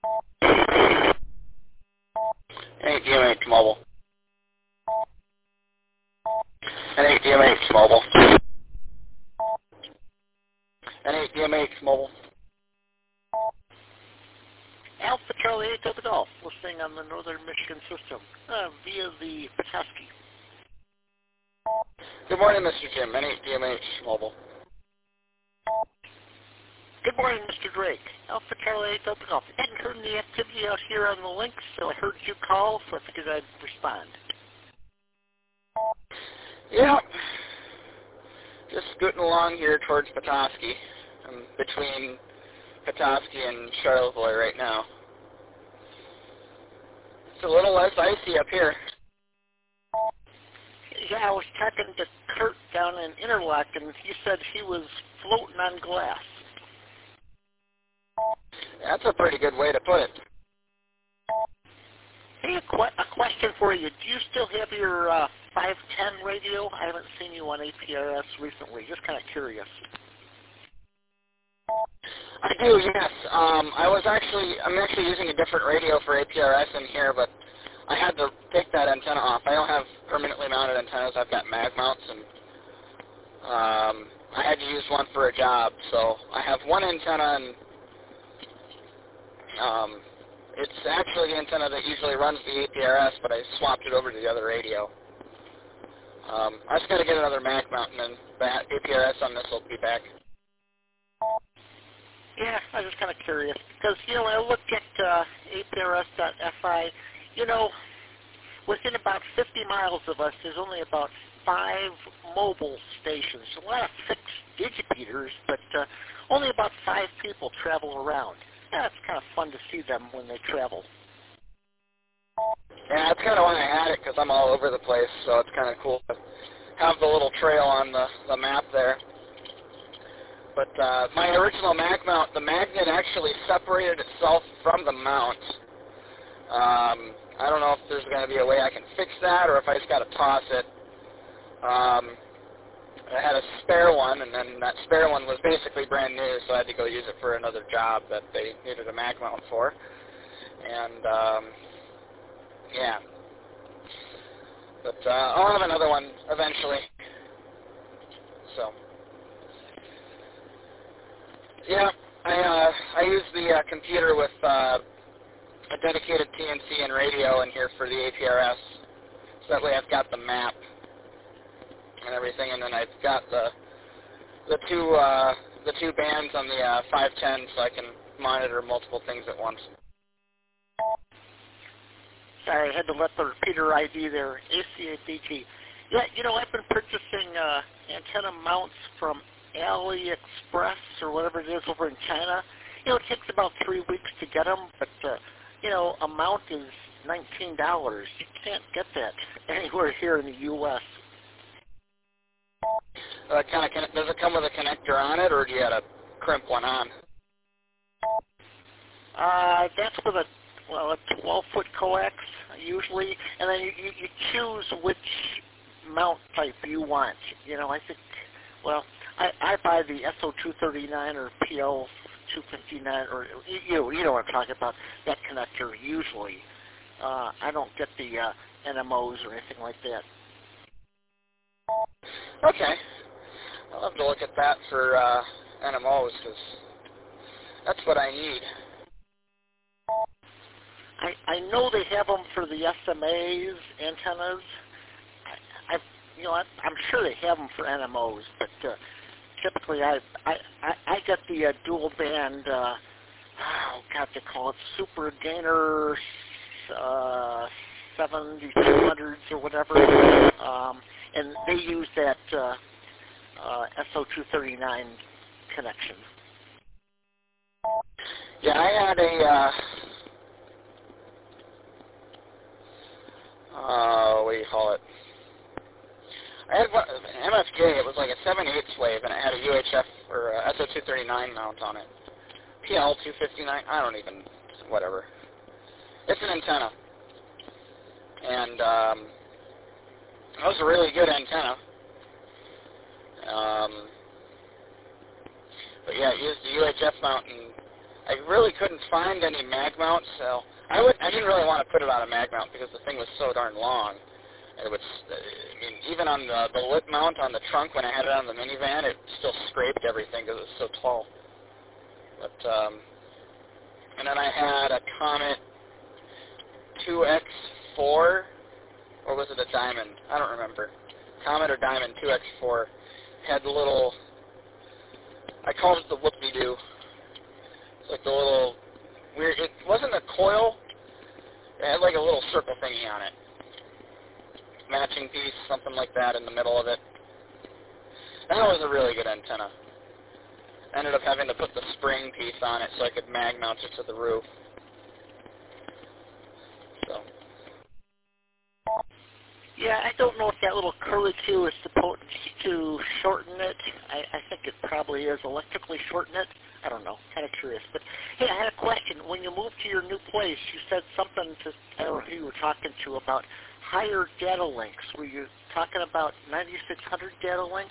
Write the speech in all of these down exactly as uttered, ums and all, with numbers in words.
N A D M H Mobile. N A D M H Mobile. N A D M H Mobile. Alpha Charlie eight Delta Golf, listening on the Northern Michigan system uh, via the Petoskey. Good morning, Mister Jim. N A D M H Mobile. Good morning, Mister Drake. Alpha Charlie eight Delta Golf. I hadn't heard any activity out here on the links, so I heard you call, so I figured I'd respond. Yeah. Just scooting along here towards Petoskey. I'm between Petoskey and Charlottesville right now. It's a little less icy up here. Yeah, I was talking to Kurt down in Interlochen, and he said he was floating on glass. That's a pretty good way to put it. Hey, a, qu a question for you. Do you still have your uh, five ten radio? I haven't seen you on A P R S recently. Just kind of curious. I do, yes. Um, I was actually, I'm actually using a different radio for A P R S in here, but I had to take that antenna off. I don't have permanently mounted antennas. I've got mag mounts, and um, I had to use one for a job. So I have one antenna, and um, it's actually the antenna that usually runs the A P R S, but I swapped it over to the other radio. Um, I just got to get another mag mount, and then the A P R S on this will be back. Yeah, I was just kind of curious because, you know, I looked at uh, A P R S dot F I. You know, within about fifty miles of us, there's only about five mobile stations. A lot of fixed digipeters, but uh, only about five people travel around. Yeah, it's kind of fun to see them when they travel. Yeah, that's kind of why I had it, because I'm all over the place, so it's kind of cool to have the little trail on the, the map there. But uh, my original mag mount, the magnet actually separated itself from the mount. Um, I don't know if there's going to be a way I can fix that, or if I just got to toss it. Um, I had a spare one, and then that spare one was basically brand new, so I had to go use it for another job that they needed a mag mount for. And, um, yeah. But uh, I'll have another one eventually. So, yeah, I, uh, I use the uh, computer with uh, a dedicated T N C and radio in here for the A P R S. So that way I've got the map and everything, and then I've got the the two uh, the two bands on the uh, five ten, so I can monitor multiple things at once. Sorry, I had to let the repeater I D there. A C A B G. Yeah, you know, I've been purchasing uh, antenna mounts from AliExpress or whatever it is over in China. You know, it takes about three weeks to get them, but uh, you know, a mount is nineteen dollars. You can't get that anywhere here in the U S Uh, kind of, does it come with a connector on it, or do you got to crimp one on? Uh, that's with a well, a twelve-foot coax usually, and then you, you, you choose which mount type you want. You know, I think, well, I, I buy the S O two thirty-nine or P L two fifty-nine, or you you know what I'm talking about, that connector usually. Uh, I don't get the uh, N M Os or anything like that. Okay. I'll have to look at that for uh, N M Os, because that's what I need. I, I know they have them for the S M As, antennas. I, I you know, I, I'm sure they have them for N M Os, but uh, typically I, I, I, I get the uh, dual band, uh, oh God, they call it Super Gainer uh, seventy-two hundreds or whatever, um, and they use that uh, uh, S O two thirty-nine connection. Yeah, I had a, uh, uh, what do you call it? I had one, M F J, it was like a seven eighths wave, and it had a U H F, or a S O two thirty-nine mount on it. P L two fifty-nine, I don't even, whatever. It's an antenna. And, um, it was a really good antenna. Um, but yeah, it used the U H F mount, and I really couldn't find any mag mounts, so I would I didn't really want to put it on a mag mount because the thing was so darn long. It was, I mean, even on the, the lip mount on the trunk when I had it on the minivan, it still scraped everything because it was so tall. But, um, and then I had a Comet two X four, or was it a Diamond? I don't remember. Comet or Diamond two X four had the little, I called it the whoop-de-doo. It's like the little weird, it wasn't a coil, it had like a little circle thingy on it. Matching piece, something like that in the middle of it. That was a really good antenna. I ended up having to put the spring piece on it so I could mag mount it to the roof. So. Yeah, I don't know if that little curlicue is supposed to shorten it. I, I think it probably is electrically shorten it. I don't know. Kind of curious. But, hey, I had a question. When you moved to your new place, you said something to, I don't know who you were talking to about higher data links. Were you talking about ninety-six hundred data links?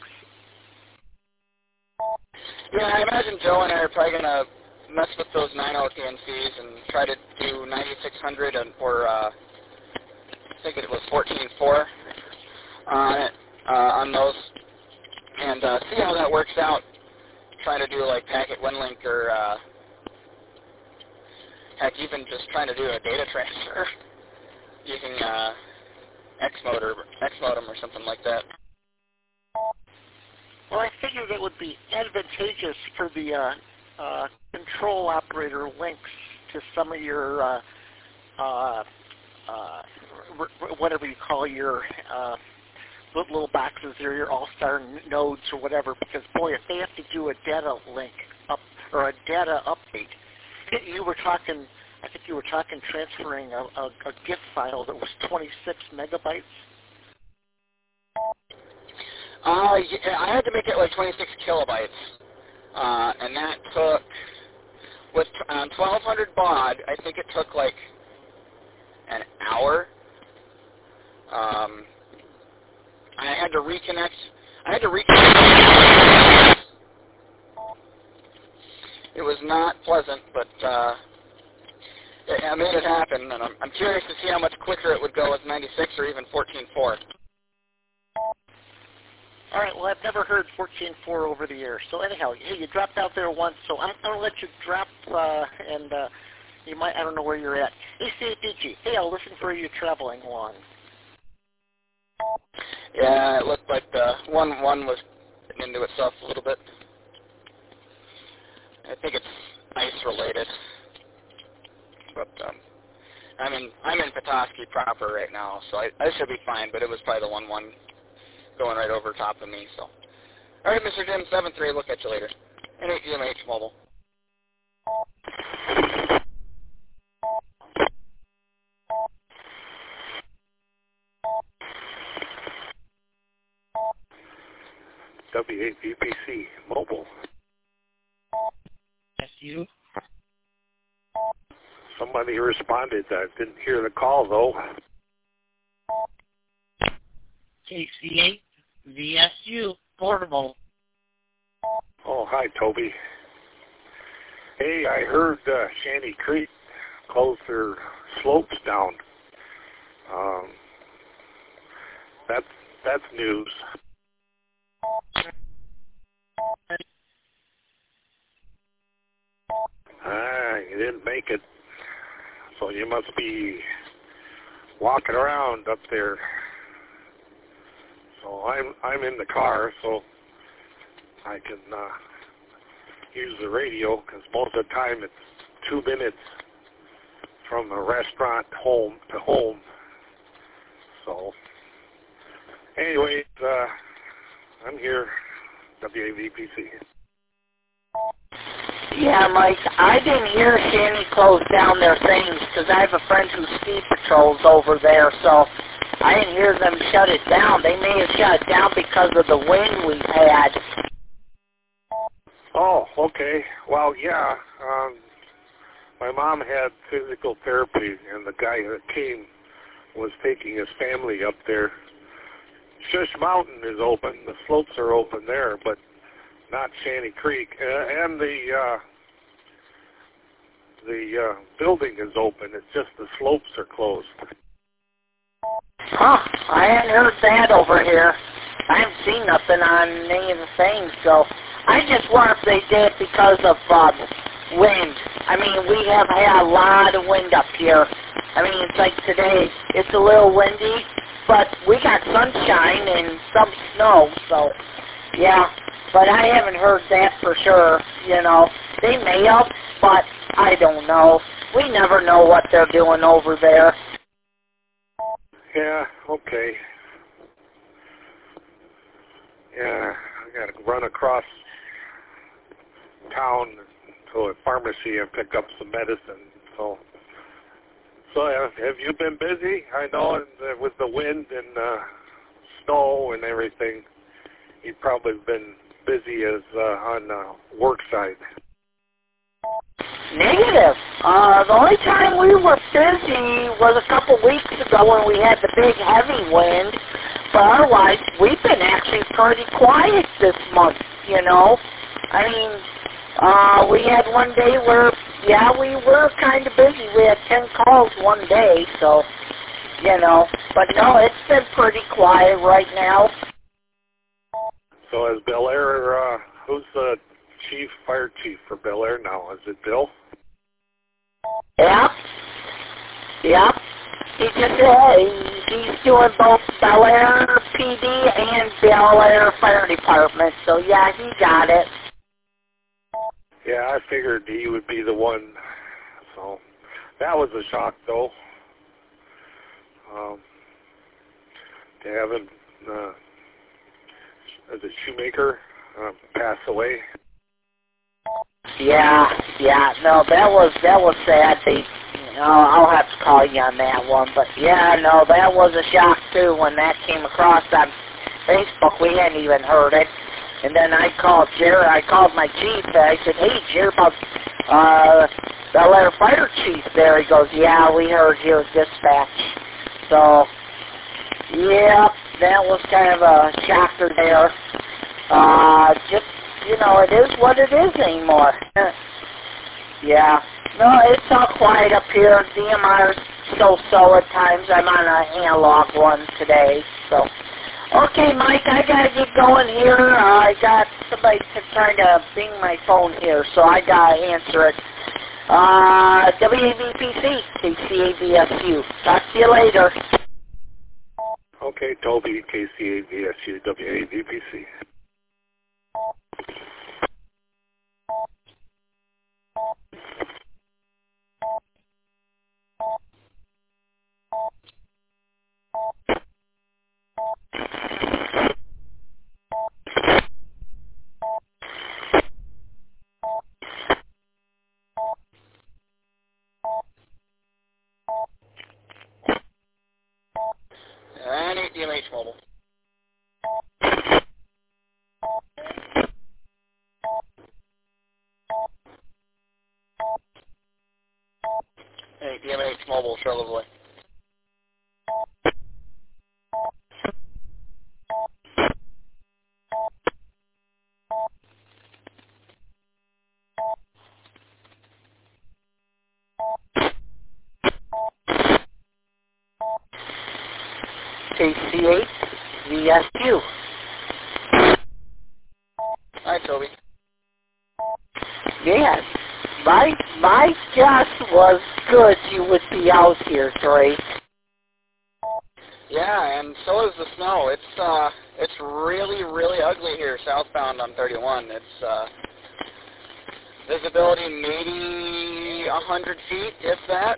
Yeah, I imagine Joe and I are probably going to mess with those nine L T N Cs and try to do ninety-six hundred and, or uh, I think it was fourteen point four on it, uh, on those, and uh, see how that works out. Trying to do like packet one link or uh, heck, even just trying to do a data transfer using uh, X modem, X modem or something like that. Well, I figured it would be advantageous for the uh, uh, control operator links to some of your uh, uh, uh, whatever you call your uh, little boxes or your all-star nodes or whatever, because boy, if they have to do a data link up or a data update, you were talking, I think you were talking transferring a, a, a GIF file that was twenty-six megabytes. Uh, yeah, I had to make it like twenty-six kilobytes, uh, and that took, with on twelve hundred baud, I think it took like an hour. Um, I had to reconnect. I had to reconnect. It was not pleasant, but uh, I made it happen, and I'm, I'm curious to see how much quicker it would go with ninety-six or even fourteen point four. All right, well, I've never heard fourteen point four over the air. So anyhow, hey, you dropped out there once, so I'm going to let you drop, uh, and uh, you might, I don't know where you're at. Hey, C A D G, hey, I'll listen for you traveling along. Yeah, it looked like the one one was getting into itself a little bit. I think it's ice related, but um, I'm in I'm in Petoskey proper right now, so I, I should be fine. But it was probably the one one going right over top of me. So, all right, Mister Jim seven three, look at you later. N eight G M H Mobile. W A V P C Mobile. That's you. Somebody responded. I didn't hear the call, though. K C eight V S U Portable. Oh, hi, Toby. Hey, I heard uh, Shanty Creek closed their slopes down. Um, that's, that's news. Ah, you didn't make it, so you must be walking around up there. So I'm I'm in the car, so I can uh, use the radio, because most of the time it's two minutes from the restaurant home to home. So anyways, uh, I'm here, W A V P C. Yeah, Mike, I didn't hear Shanty close down their things because I have a friend who speed patrols over there, so I didn't hear them shut it down. They may have shut it down because of the wind we've had. Oh, okay. Well, yeah. Um, my mom had physical therapy, and the guy that came was taking his family up there. Shush Mountain is open. The slopes are open there, but not Shanty Creek. Uh, and the uh, the uh, building is open. It's just the slopes are closed. Huh, I hadn't heard that over here. I haven't seen nothing on any of the things, so I just wonder if they did it because of uh, wind. I mean, we have had a lot of wind up here. I mean, it's like today, it's a little windy, but we got sunshine and some snow, so, yeah. But I haven't heard that for sure, you know. They may have, but I don't know. We never know what they're doing over there. Yeah, okay. Yeah, I got to run across town to a pharmacy and pick up some medicine. So, so have, have you been busy? I know uh, with the wind and uh, snow and everything, you've probably been busy as uh, on the work side. Negative. Uh, the only time we were busy was a couple weeks ago when we had the big heavy wind. But otherwise, we've been actually pretty quiet this month, you know. I mean, uh, we had one day where, yeah, we were kind of busy. We had ten calls one day, so, you know. But no, it's been pretty quiet right now. So is Bel Air, uh, who's the chief, fire chief for Bel Air now? Is it Bill? Yeah. Yeah. He just, uh, he's doing both Bel Air P D and Bel Air Fire Department, so yeah, he got it. Yeah, I figured he would be the one, so that was a shock, though. Um, to have him, uh, as a Shoemaker, uh, pass away. Yeah, yeah, no, that was, that was sad. They, you know, I'll have to call you on that one, but yeah, no, that was a shock, too, when that came across on Facebook. We hadn't even heard it. And then I called Jerry, I called my chief, and I said, hey, Jerry, about uh, Bel Air Fire Chief there. He goes, yeah, we heard you was dispatched. So, yeah, that was kind of a shocker there. Uh, just, you know, it is what it is anymore. Yeah. No, it's all quiet up here. D M R's so-so at times. I'm on an analog one today, so. Okay, Mike, I gotta get going here. Uh, I got somebody trying to bing my phone here, so I gotta answer it. Uh, W A V P C, K C A V S U. Talk to you later. Okay, Toby, K C A V S U, W A V P C. And D M H Mobile. Hey, D M H Mobile, Charlottesville. K C eight V S U. Hi, Toby. Yes. My, my guess was good you would be out here, Drake. Yeah, and so is the snow. It's uh, it's really, really ugly here southbound on thirty-one. It's uh, visibility maybe a hundred feet, if that.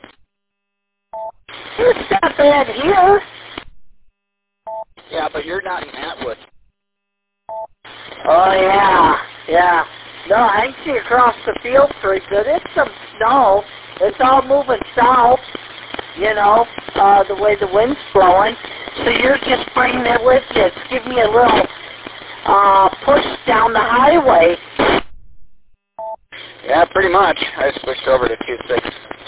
It's not bad here. Yeah, but you're not in Atwood. Oh, yeah, yeah. No, I see across the field pretty good. It's some snow. It's all moving south, you know, uh, the way the wind's blowing. So you're just bringing it with you. It's giving you a little uh, push down the highway. Yeah, pretty much. I switched over to two six.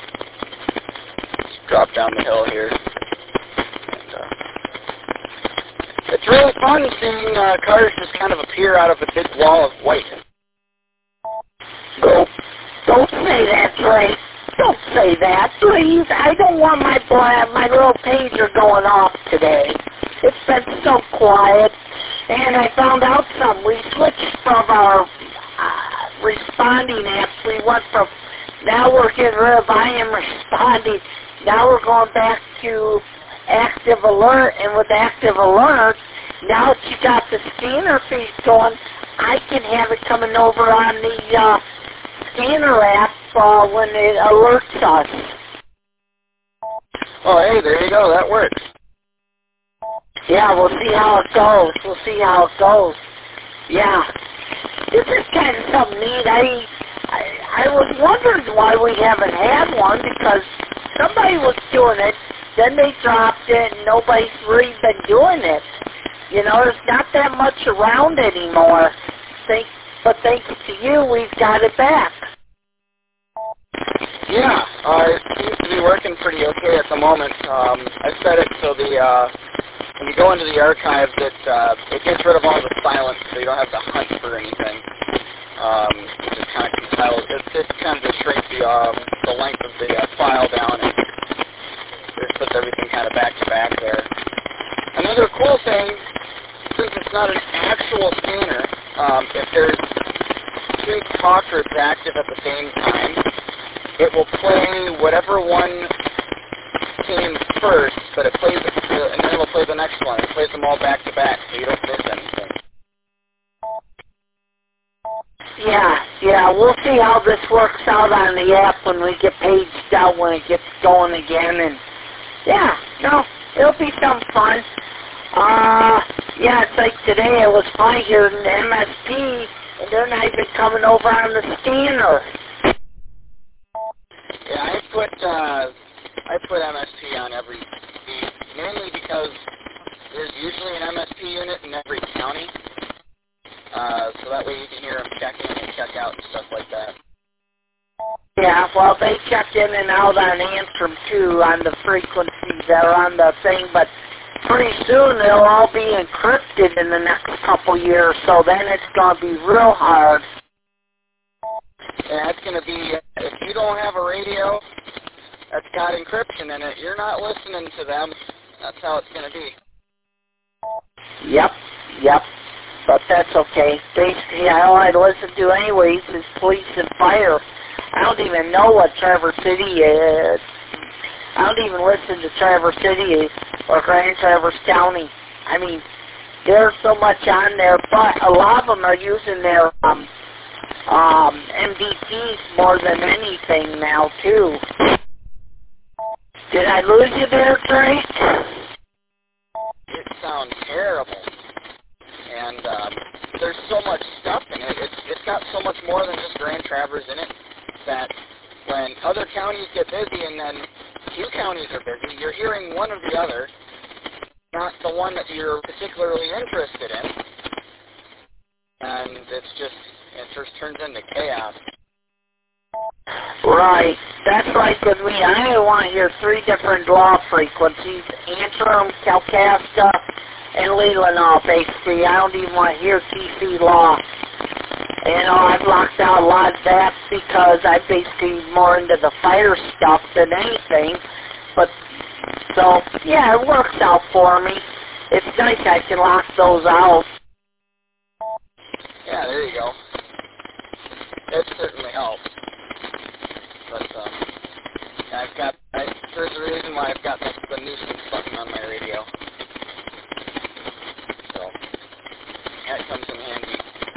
Just drop down the hill here. And, uh, it's really fun seeing uh, cars just kind of appear out of a big wall of white. Don't, don't say that, Drake. don't say that, please. I don't want my bla- my little pager going off today. It's been so quiet, and I found out something. We switched from our uh, responding apps. We went from, now we're getting rid of I am responding. Now we're going back to active alert, and with active alert, now that you got the scanner feed going, I can have it coming over on the uh, scanner app uh, when it alerts us. Oh, hey, there you go. That works. Yeah, we'll see how it goes. We'll see how it goes. Yeah. This is kind of something neat. I, I, I was wondering why we haven't had one, because somebody was doing it, then they dropped it, and nobody's really been doing it. You know, there's not that much around anymore. Thank, but thanks to you, we've got it back. Yeah, uh, it seems to be working pretty okay at the moment. Um, I set it so the uh, when you go into the archives, it uh, it gets rid of all the silence, so you don't have to hunt for anything. Um, it just kind of compiles. It, it kind of just shrinks the um, the length of the uh, file down, and it puts everything kind of back to back there. Another cool thing, since it's not an actual scanner, um, if there's two talkers active at the same time, it will play whatever one came first, but it plays it, and then it will play the next one. It plays them all back to back, so you don't miss anything. Yeah, yeah, we'll see how this works out on the app when we get paged out, when it gets going again, and yeah, no, it'll be some fun. Uh, yeah, it's like today I was fine here in the M S P, and they're not even coming over on the scanner. Yeah, I put uh, I put M S P on every feed, mainly because there's usually an M S P unit in every county, uh, so that way you can hear them check in and check out and stuff like that. Yeah, well, they check in and out on Antrim, too, on the frequencies that are on the thing, but pretty soon they'll all be encrypted in the next couple years, so then it's going to be real hard. Yeah, it's going to be, if you don't have a radio that's got encryption in it, you're not listening to them. That's how it's going to be. Yep, yep, but that's okay. Basically, all I listen to anyways is police and fire. I don't even know what Traverse City is. I don't even listen to Traverse City or Grand Traverse County. I mean, there's so much on there, but a lot of them are using their um, um, M D Ts more than anything now, too. Did I lose you there, Drake? It sounds terrible. And um, there's so much stuff in it. It's, it's got so much more than just Grand Traverse in it, that when other counties get busy and then few counties are busy, you're hearing one or the other, not the one that you're particularly interested in. And it's just, it just turns into chaos. Right. That's like with me. I want to hear three different law frequencies: Antrim, Kalkaska, and Leelanau, basically. I don't even want to hear T C law. You know, I've locked out a lot of that because I'm basically more into the fire stuff than anything. But, so, yeah, it works out for me. It's nice I can lock those out. Yeah, there you go. It certainly helps. But, um, I've got, I, there's a reason why I've got the, the nuisance button on my radio. So, that comes in handy.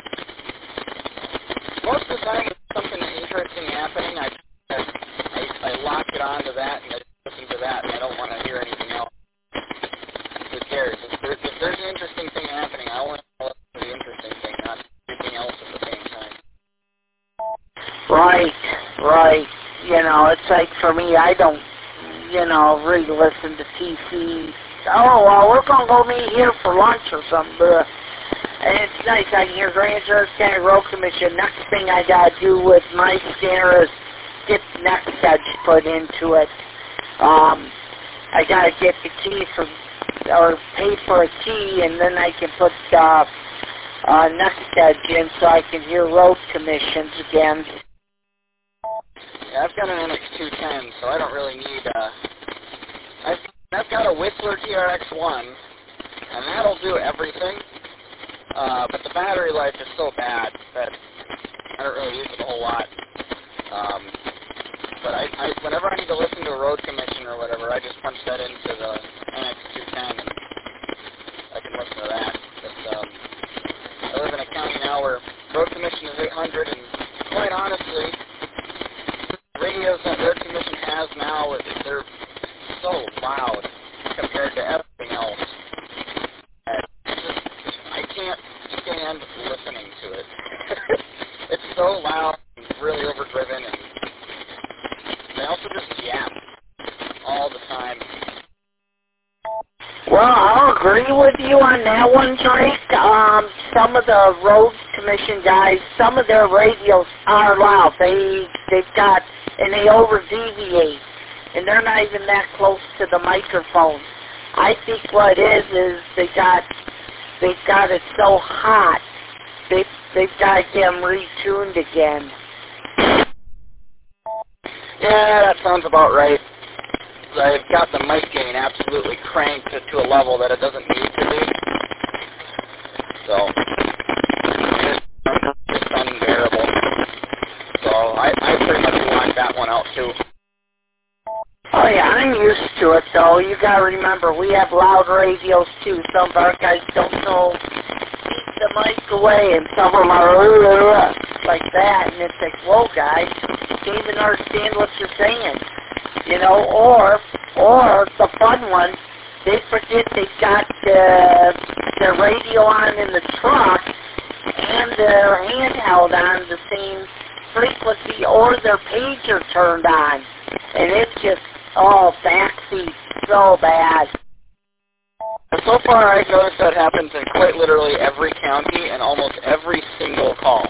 Most of the time, if something interesting happening, I, I, I lock it onto that and I listen to that, and I don't want to hear anything else. Who cares? If, there, if there's an interesting thing happening, I want to listen to the interesting thing, not everything else at the same time. Right, right. You know, it's like for me, I don't, you know, really listen to T C. Oh, well, we're going to go meet here for lunch or something. But, and it's nice. I can hear Grand Traverse County Road Commission. Next thing I got to do with my scanner is get next edge put into it. Um, I got to get the key for, or pay for a key, and then I can put uh, uh, next edge in so I can hear road commissions again. Yeah, I've got an N X two ten, so I don't really need, uh, I've, I've got a Whistler T R X one, and that'll do everything, uh, but the battery life is so bad that I don't really use it a whole lot. Um, but I, I, whenever I need to listen to a road commission or whatever, I just punch that into the N X two ten, and I can listen to that. But, um, I live in a county now where road commission is eight hundred, and quite honestly, radios that road commission has now, they're so loud compared to everything else. And just, I can't stand listening to it. It's so loud and really overdriven, and they also just yap all the time. Well, I'll agree with you on that one, Drake. Um, some of the road commission guys, some of their radios are loud. They, they've got, and they over-deviate, and they're not even that close to the microphone. I think what it is is they got, they've got it so hot, they, they've got to get them retuned again. Yeah, that sounds about right. I've got the mic gain absolutely cranked to, to a level that it doesn't need to be. So, it's, it's unbearable. So, I, I pretty much want that one out too. Oh yeah, I'm used to it though. You gotta remember, we have loud radios too. Some of our guys don't know, keep the mic away, and some of them are uh, like that, and it's like, whoa guys, can't even understand what you're saying. You know, or, or the fun one, they forget they've got uh, their radio on in the truck and their handheld on the same frequency, or their pager turned on. And it's just, oh, backseat, so bad. So far, I've noticed that happens in quite literally every county and almost every single call.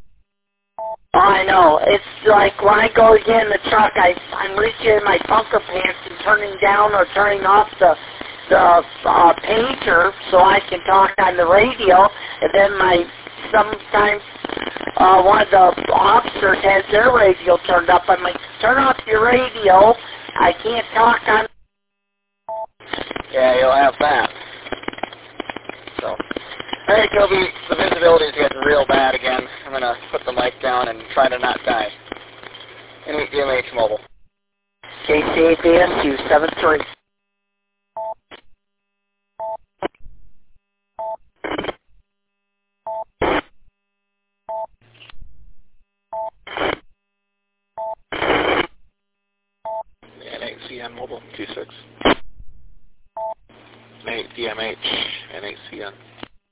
I know. It's like when I go to get in the truck, I, I'm reaching in my bunker pants and turning down or turning off the the uh, pager so I can talk on the radio. And then my sometimes uh, one of the officers has their radio turned up. I'm like, turn off your radio. I can't talk on. Yeah, you'll have that. So. All right, Kobe, the visibility is getting real bad again. I'm going to put the mic down and try to not die. N eight D M H Mobile. K C eight B S U seven three. N eight C N Mobile, T six. N eight D M H, N eight C N.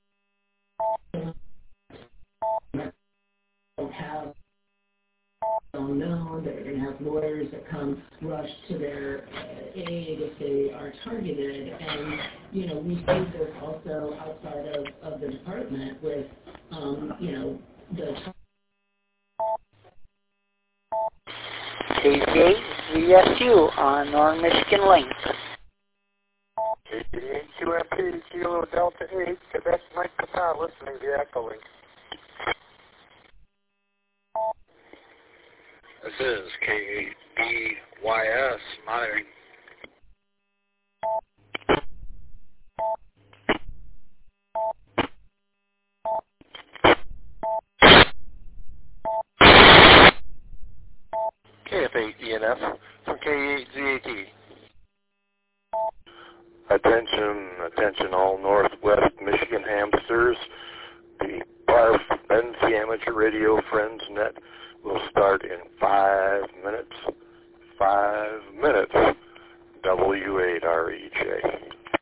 Have known that you're going to have lawyers that come rush to their uh, aid if they are targeted, and you know we see this also outside of, of the department with um, you know the K C eight V S U on Northern Michigan Link. K C eight Q M P Kilo Delta eight, Quebec Mike Pata listening to Echo Link. This is K eight B Y S monitoring. K F eight D N F from K eight Z A T. Attention, attention all Northwest Michigan hamsters. The BARF Benzie Amateur Radio Friends Net will start in five minutes. Five minutes. W eight R E J.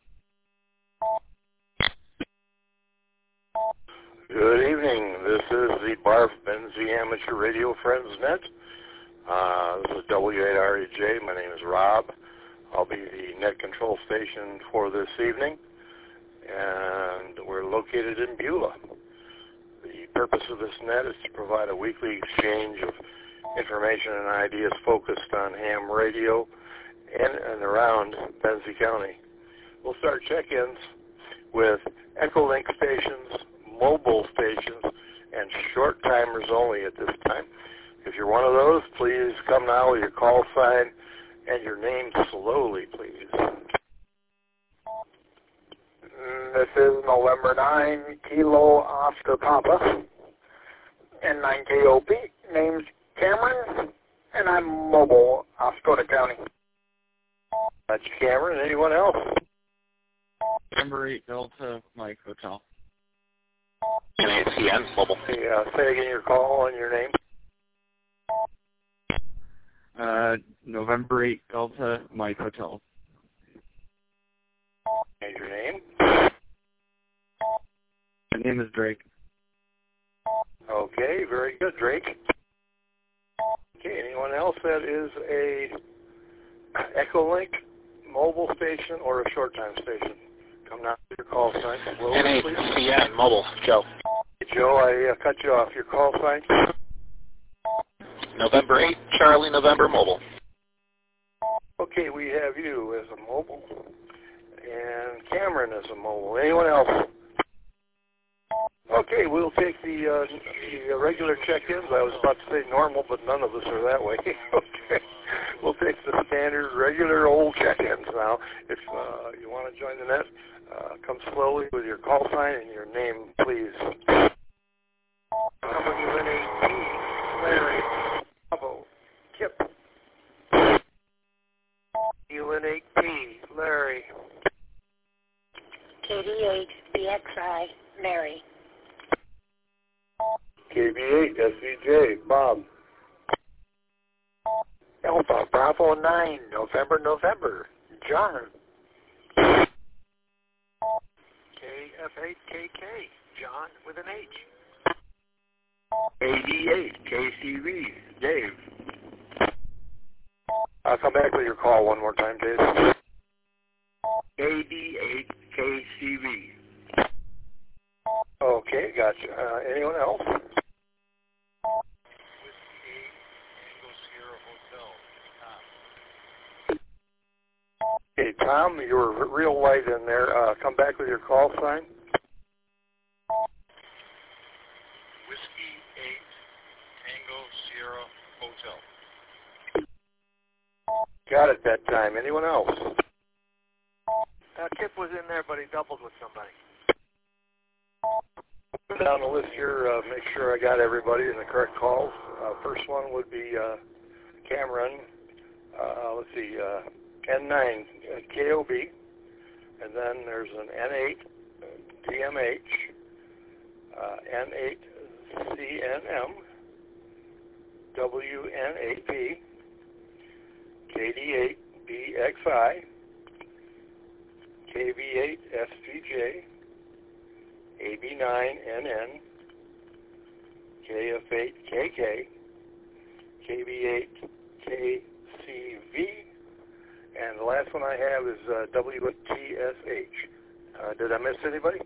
Good evening. This is the BARF Benzie Amateur Radio Friends Net. Uh, this is W eight R E J. My name is Rob. I'll be the net control station for this evening. And we're located in Beulah. The purpose of this net is to provide a weekly exchange of information and ideas focused on ham radio in and around Benzie County. We'll start check-ins with Echolink stations, mobile stations, and short timers only at this time. If you're one of those, please come now with your call sign and your name slowly, please. This is November nine, Kilo Oscar Papa, N nine K O P. Name's Cameron, and I'm mobile, Oscoda County. That's Cameron. Anyone else? November eight, Delta, Mike Hotel. N A C N, mobile. Hey, uh, say again your call and your name. Uh, November eight, Delta, Mike Hotel. And your name? My name is Drake. Okay, very good, Drake. Okay, anyone else that is a Echolink mobile station or a short time station? Come down to your call sign. N A C N, mobile, Joe. Hey, Joe, I uh, cut you off. Your call sign? November eight, Charlie, November, mobile. Okay, we have you as a mobile, and Cameron as a mobile. Anyone else? Okay, we'll take the, uh, the regular check-ins. I was about to say normal, but none of us are that way. Okay, we'll take the standard, regular old check-ins now. If uh, you want to join the net, uh, come slowly with your call sign and your name, please. W N A T, Larry, Bravo, Kip. U N eight P, Larry. K D eight, B X I, Mary. K B eight, S V J, Bob. Alpha Bravo nine, November, November, John. K F eight K K, John with an H. eighty-eight, K C V, Dave. I'll come back with your call one more time, Dave. eighty-eight, K C V. Okay, gotcha. Uh, anyone else? Okay, Tom, you were real light in there. Uh, come back with your call sign. Whiskey eight, Tango Sierra Hotel. Got it that time. Anyone else? Uh, Kip was in there, but he doubled with somebody. Go down the list here, uh, make sure I got everybody in the correct calls. Uh, first one would be uh, Cameron. Uh, let's see, uh, N nine uh, K O B, and then there's an N eight D M H, uh, N eight C N M, W N A P, K D eight B X I, K B eight S P J, A B nine N N, K F eight K K, K B eight K C V, and the last one I have is uh, W T S H. Uh, did I miss anybody?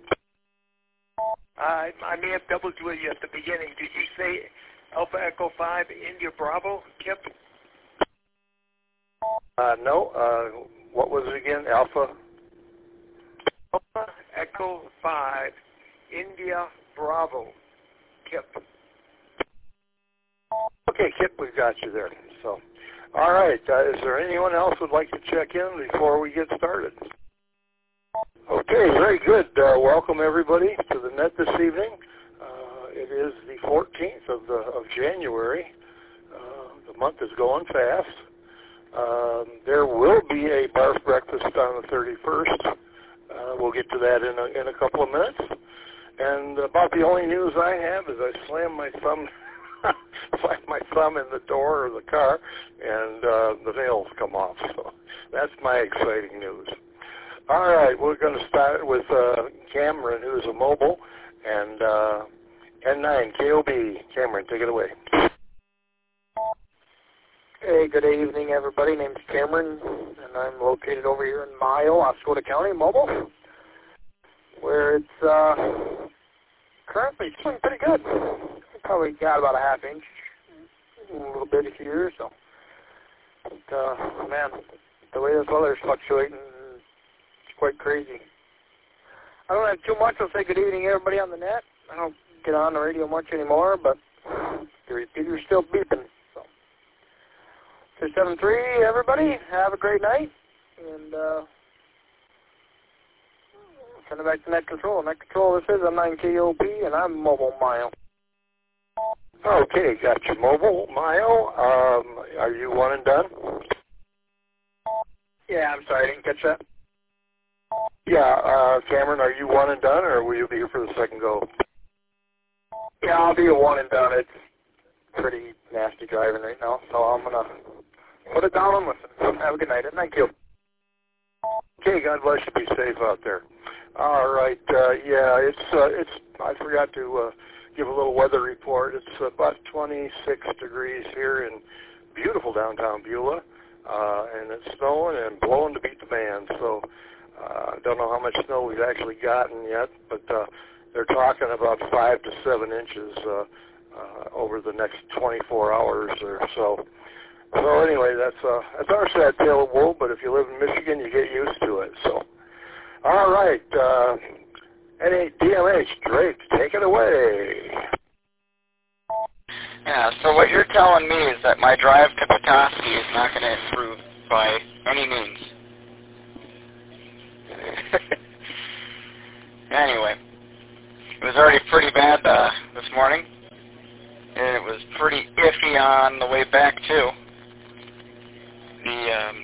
I I may have doubled with you at the beginning. Did you say Alpha Echo five, India Bravo, Kip? Uh, no. Uh, what was it again? Alpha? Alpha Echo five, India Bravo, Kip. Okay, Kip, we've got you there. So, all right. Uh, is there anyone else who'd like to check in before we get started? Okay, very good. Uh, welcome everybody to the net this evening. Uh, it is the fourteenth of the of January. Uh, the month is going fast. Um, there will be a barf breakfast on the thirty-first. Uh, we'll get to that in a, in a couple of minutes. And about the only news I have is I slammed my thumb, slammed my thumb in the door of the car, and uh, the nails come off. So that's my exciting news. All right, we're going to start with uh, Cameron, who's a mobile, and uh, N nine K O B. Cameron, take it away. Hey, good evening, everybody. Name's Cameron, and I'm located over here in Mayo, Oscoda County, mobile, where it's uh, currently doing pretty good. Probably got about a half inch, a little bit here, so. But, uh, man, the way this weather's fluctuating, it's quite crazy. I don't have too much. I'll say good evening, everybody on the net. I don't get on the radio much anymore, but the repeater's still beeping. So, two seven three, everybody, have a great night. And uh, turn it back to Net Control. Net Control, this is M nine K O P, and I'm Mobile Mile. Okay, got you, Mobile Mile. Um, are you one and done? Yeah, I'm sorry, I didn't catch that. Yeah, uh, Cameron, are you one and done, or will you be here for the second go? Yeah, I'll be a one and done. It's pretty nasty driving right now, so I'm going to put it down and listen. Have a good night, and thank you. Okay, God bless you. Be safe out there. All right, uh, yeah, it's, uh, it's, I forgot to uh, give a little weather report. It's about twenty-six degrees here in beautiful downtown Beulah, uh, and it's snowing and blowing to beat the band, so I uh, don't know how much snow we've actually gotten yet, but uh, they're talking about five to seven inches uh, uh, over the next twenty-four hours or so. So anyway, that's uh, that's our sad tale of woe. But if you live in Michigan, you get used to it. So, all right, uh, N eight D M H, Drake, take it away. Yeah. So what you're telling me is that my drive to Petoskey is not going to improve by any means. Anyway, it was already pretty bad uh, this morning, and it was pretty iffy on the way back too. The um,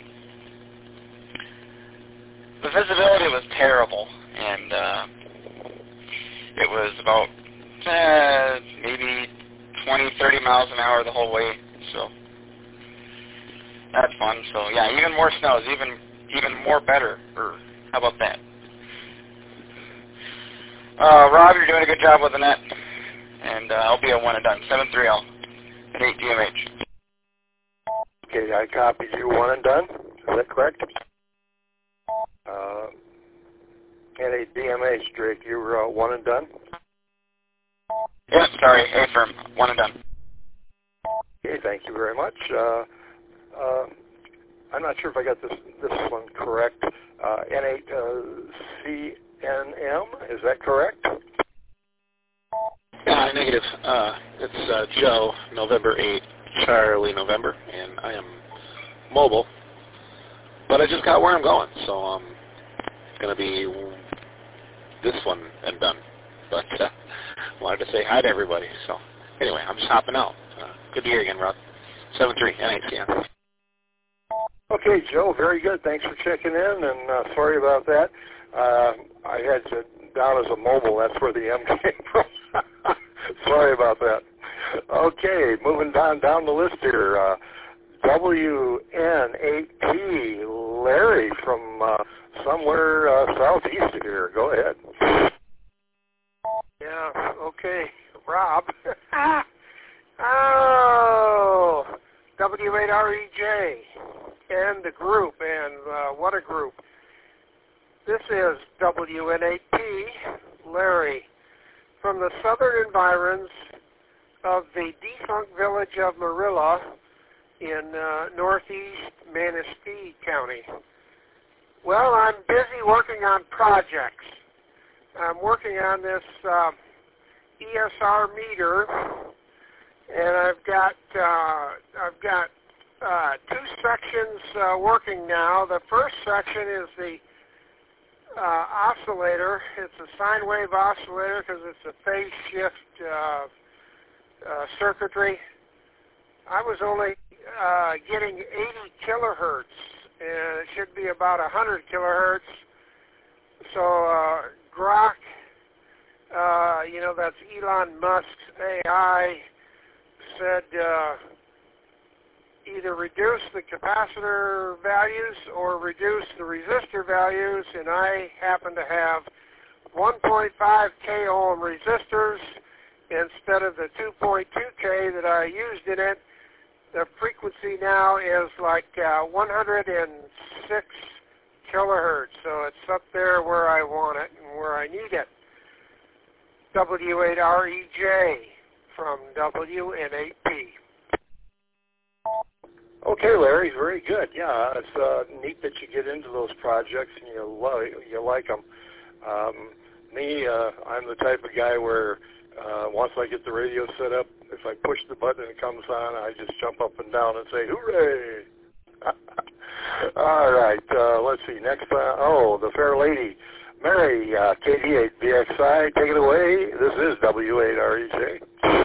the visibility was terrible, and uh, it was about uh, maybe twenty, thirty miles an hour the whole way. So that's fun. So yeah, even more snow is even even more better. Or how about that? Uh, Rob, you're doing a good job with the net, and uh, I'll be a one and done. seven three zero at eight D M H. Okay, I copied you one and done. Is that correct? Uh, N eight D M H, Drake, you were uh, one and done? Yep, sorry, A firm, one and done. Okay, thank you very much. Uh, uh, I'm not sure if I got this this one correct. Uh, N eight C N M, is that correct? Uh, negative. Uh, it's uh, Joe, November eighth, Charlie, November, and I am mobile. But I just got where I'm going, so um, it's going to be this one and done. But uh, wanted to say hi to everybody. So anyway, I'm just hopping out. Uh, good to hear you again, Rob. seven three, N eight C N. Okay, Joe, very good. Thanks for checking in, and uh, sorry about that. Uh, I had you down as a mobile. That's where the M came from. Sorry about that. Okay, moving down down the list here. Uh, W N eight P, Larry from uh, somewhere uh, southeast of here. Go ahead. Yeah, okay. Rob. Oh, W eight R E J and the group, and uh, what a group. This is W N eight P, Larry, from the southern environs of the defunct village of Marilla in uh, northeast Manistee County. Well, I'm busy working on projects. I'm working on this uh, E S R meter, and I've got uh, I've got uh, two sections uh, working now. The first section is the uh, oscillator. It's a sine wave oscillator because it's a phase shift uh, uh, circuitry. I was only uh, getting eighty kilohertz, and it should be about one hundred kilohertz. So uh, Grok, uh, you know, that's Elon Musk's A I, said uh, either reduce the capacitor values or reduce the resistor values, and I happen to have one point five K ohm resistors instead of the two point two K that I used in it. The frequency now is like uh, one hundred six kilohertz, so it's up there where I want it and where I need it. W eight R E J from W N eight P. Okay, Larry, very good. Yeah, it's uh, neat that you get into those projects and you like you like them. Um, me, uh, I'm the type of guy where uh, once I get the radio set up, if I push the button and it comes on, I just jump up and down and say, hooray! All right, uh, let's see. Next, uh, oh, the fair lady, Mary, uh, K D eight B X I, take it away. This is W eight R E J.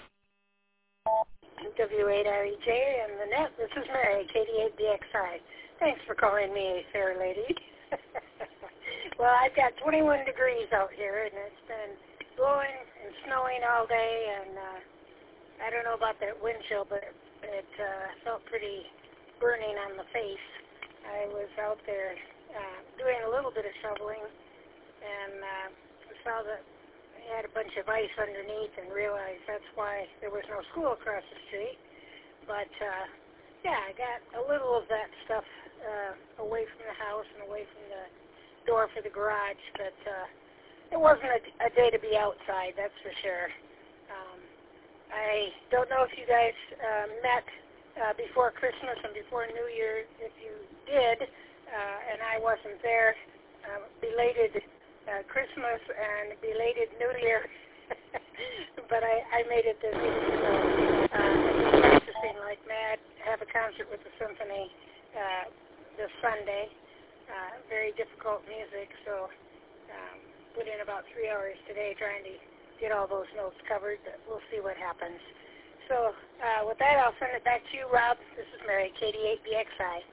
W eight R E J and the net. This is Mary, K D eight B X I. Thanks for calling me a fair lady. Well, I've got twenty-one degrees out here, and it's been blowing and snowing all day, and uh, I don't know about that wind chill, but it uh, felt pretty burning on the face. I was out there uh, doing a little bit of shoveling, and uh, saw that I had a bunch of ice underneath and realized that's why there was no school across the street. But, uh, yeah, I got a little of that stuff uh, away from the house and away from the door for the garage, but uh, it wasn't a, a day to be outside, that's for sure. Um, I don't know if you guys uh, met uh, before Christmas and before New Year. If you did, uh, and I wasn't there, uh, belated uh, Christmas and belated New Year, but I, I made it this year, so uh, I've been practicing like mad. Have a concert with the symphony uh, this Sunday. Uh, very difficult music, so um, put in about three hours today trying to get all those notes covered, but we'll see what happens. So uh, with that, I'll send it back to you, Rob. This is Mary, K D eight B X I.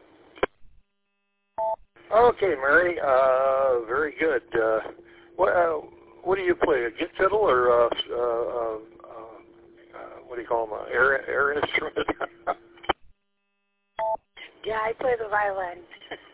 Okay, Mary, uh, very good. Uh, what, uh, what do you play, a git fiddle or uh, uh, uh, uh, what do you call them, uh, air, air instrument? Yeah, I play the violin.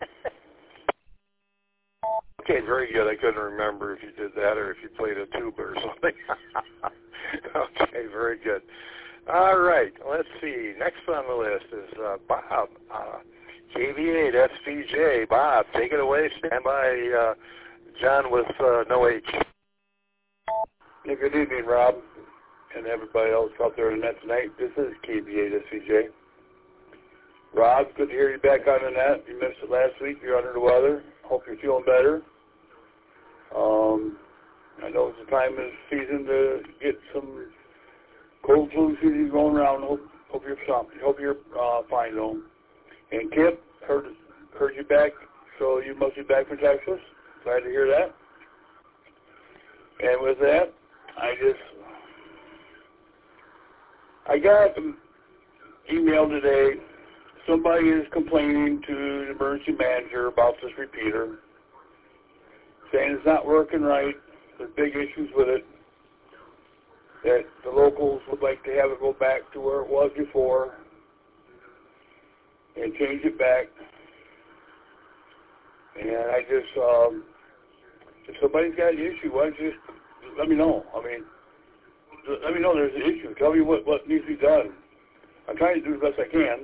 Okay, very good. I couldn't remember if you did that or if you played a tuba or something. Okay, very good. All right, let's see. Next on the list is uh, Bob, uh, K V eight S P J. Bob, take it away. Stand by, uh, John with uh, no H. Yeah, good evening, Rob, and everybody else out there in the net tonight. This is K V eight S P J. Rob, good to hear you back on the net. You missed it last week. You're under the weather. Hope you're feeling better. Um, I know it's a time of season to get some cold flu season going around. Hope, hope you're hope you're uh, fine though. And Kip, heard heard you back, so you must be back from Texas. Glad to hear that. And with that, I just I got an email today. Somebody is complaining to the emergency manager about this repeater, saying it's not working right. There's big issues with it, that the locals would like to have it go back to where it was before and change it back. And I just, um, if somebody's got an issue, why don't you just let me know? I mean, let me know there's an issue. Tell me what, what needs to be done. I'm trying to do the best I can.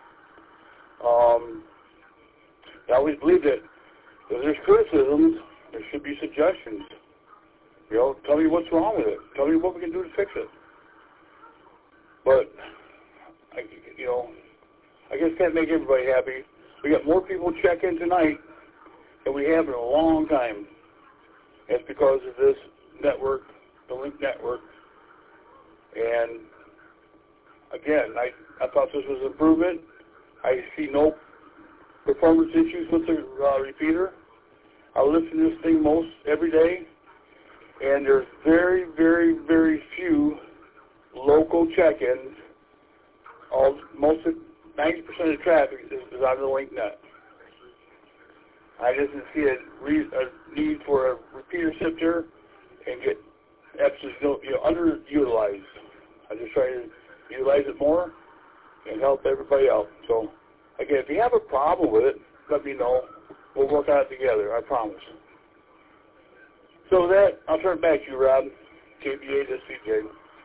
Um, I always believe that if there's criticisms, there should be suggestions. You know, tell me what's wrong with it. Tell me what we can do to fix it. But, I, you know, I guess can't make everybody happy. We got more people check in tonight than we have in a long time. It's because of this network, the Link Network. And, again, I, I thought this was an improvement. I see no performance issues with the uh, repeater. I listen to this thing most every day, and there's very, very, very few local check-ins. All most of ninety percent of the traffic is, is on the Link Net. I just didn't see a, re, a need for a repeater sit there and get absolutely, you know, underutilized. I just try to utilize it more and help everybody out. So, again, if you have a problem with it, let me know. We'll work on it together, I promise. So with that, I'll turn it back to you, Rob. K B eight S P J.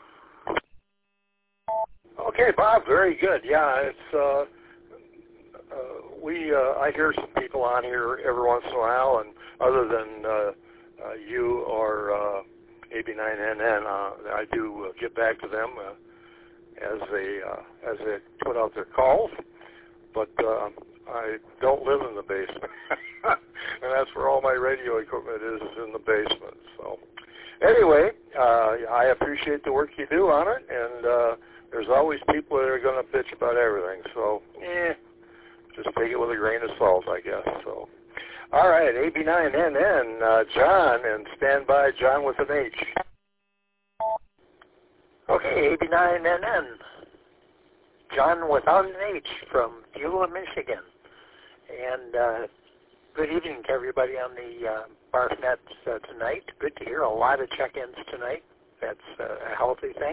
Okay, Bob, very good. Yeah, it's, uh, uh, we, uh, I hear some people on here every once in a while, and other than uh, uh, you or uh, A B nine N N, uh, I do uh, get back to them uh, as they uh, as they put out their calls, but uh, I don't live in the basement, and that's where all my radio equipment is, is in the basement. So, anyway, Uh, I appreciate the work you do on it, and uh, there's always people that are going to bitch about everything. So, eh, just take it with a grain of salt, I guess. So, all right, A B nine N N, uh, John, and stand by, John with an H. Okay, A B nine N N, John without an H from Beulah, Michigan. And uh, good evening to everybody on the uh, BARFnet uh, tonight. Good to hear a lot of check-ins tonight. That's uh, a healthy thing.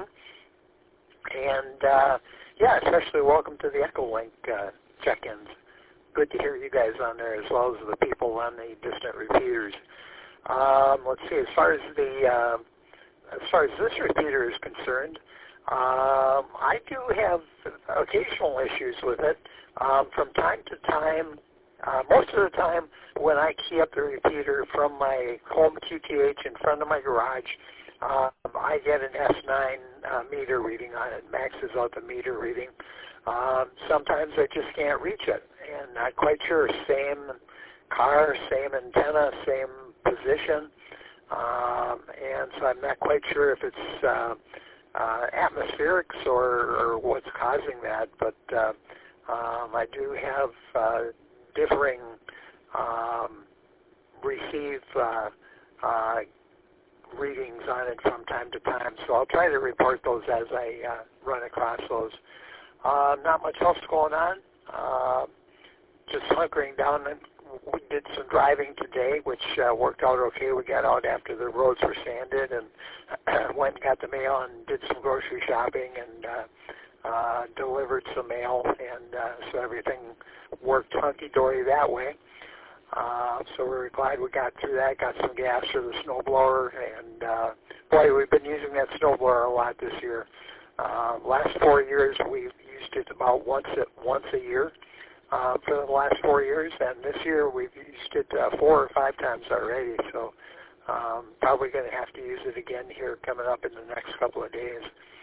And, uh, yeah, especially welcome to the EchoLink uh, check-ins. Good to hear you guys on there as well as the people on the distant repeaters. Um, let's see, as far as the uh, as far as this repeater is concerned, um, I do have occasional issues with it. Um, from time to time, uh, most of the time when I key up the repeater from my home Q T H in front of my garage, um, I get an S nine uh, meter reading on it, maxes out the meter reading. Um, sometimes I just can't reach it, and not quite sure. Same car, same antenna, same position, um, and so I'm not quite sure if it's uh, uh, atmospherics or, or what's causing that, but uh, um, I do have uh, differing um, receive uh, uh, readings on it from time to time, so I'll try to report those as I uh, run across those. Uh, not much else going on. Uh, just hunkering down. And we did some driving today, which uh, worked out okay. We got out after the roads were sanded and went and got the mail and did some grocery shopping and uh, uh, delivered some mail, and uh, so everything worked hunky-dory that way. Uh, so we're glad we got through that, got some gas for the snowblower, and uh, boy, we've been using that snowblower a lot this year. Uh, last four years, we've used it about once a, once a year uh, for the last four years, and this year we've used it uh, four or five times already, so um, probably going to have to use it again here coming up in the next couple of days.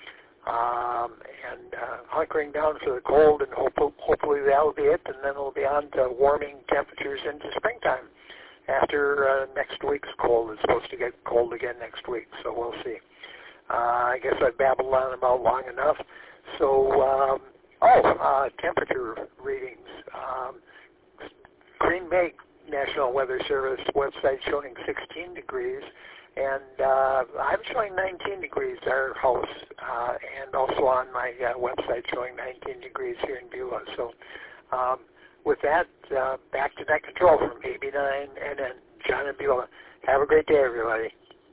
Um, and uh, hunkering down for the cold, and hope, hopefully that'll be it, and then it'll be on to warming temperatures into springtime. After uh, next week's cold, it's supposed to get cold again next week, so we'll see. Uh, I guess I've babbled on about long enough. So, um, oh, uh, temperature readings. Um, Green Bay National Weather Service website showing sixteen degrees, and uh, I'm showing nineteen degrees, our house, uh, and also on my uh, website showing nineteen degrees here in Beulah. So, um, with that, uh, back to Net Control from A B nine and then John in Beulah. Have a great day, everybody.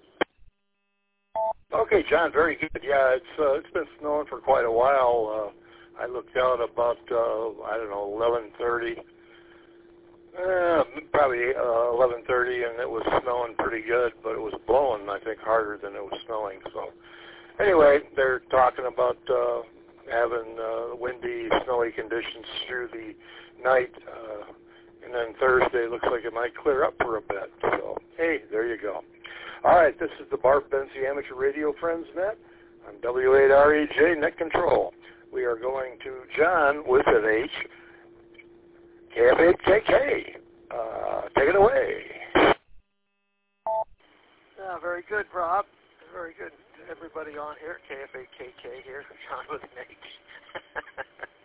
Okay, John, very good. Yeah, it's uh, it's been snowing for quite a while. Uh, I looked out about uh, I don't know eleven thirty, uh, probably uh, eleven thirty, and it was snowing pretty good, but it was blowing I think harder than it was snowing. So anyway, they're talking about uh, having uh, windy, snowy conditions through the night, uh, and then Thursday looks like it might clear up for a bit. So hey, there you go. All right, this is the Barb Benzie Amateur Radio Friends Net. I'm W eight R E J Net Control. We are going to John with an H, K F eight K K. Uh, take it away. Yeah, very good, Rob. Very good. Everybody on here, K F eight K K here, John with an H.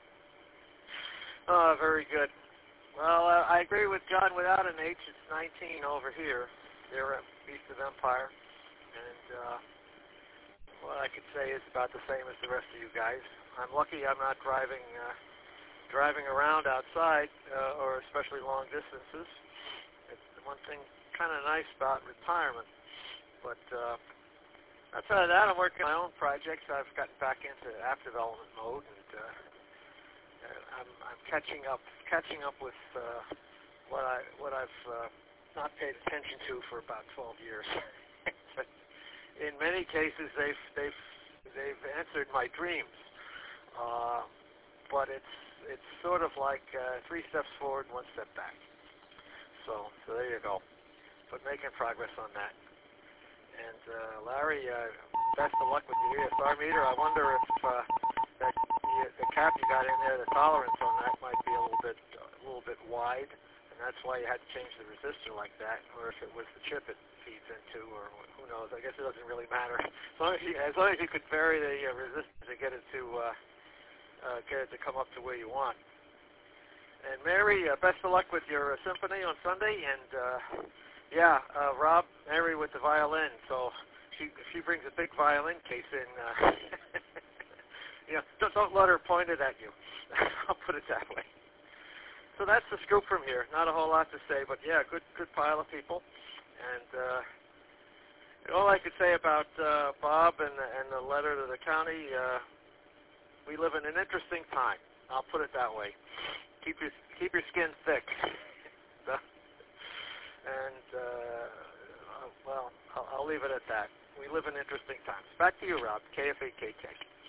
Oh, very good. Well, uh, I agree with John without an H. It's nineteen over here. They're at East of Empire, and uh, what I could say is about the same as the rest of you guys. I'm lucky I'm not driving uh, driving around outside, uh, or especially long distances. It's the one thing kind of nice about retirement. But uh, outside of that, I'm working on my own projects. I've gotten back into app development mode, and uh, I'm, I'm catching up catching up with uh, what I what I've uh, not paid attention to for about twelve years. But in many cases, they've they've they've answered my dreams. Uh, but it's it's sort of like uh, three steps forward, one step back. So so there you go. But making progress on that. And uh, Larry, uh, best of luck with the E S R meter. I wonder if uh, that the, the cap you got in there, the tolerance on that might be a little bit a little bit wide. and that's why you had to change the resistor like that, or if it was the chip it feeds into, or who knows. I guess it doesn't really matter. As long as you, as long as you could vary the uh, resistance to get it to uh, uh, get it to come up to where you want. And Mary, uh, best of luck with your uh, symphony on Sunday, and uh, yeah, uh, Rob, Mary with the violin. So she she brings a big violin case in. Uh, you know, don't, don't let her point it at you. I'll put it that way. So that's the scoop from here. Not a whole lot to say, but yeah, good good pile of people. And uh, all I could say about uh, Bob and the, and the letter to the county, uh, we live in an interesting time. I'll put it that way. Keep your keep your skin thick. So, and uh, well, I'll, I'll leave it at that. We live in interesting times. Back to you, Rob. K F A K K.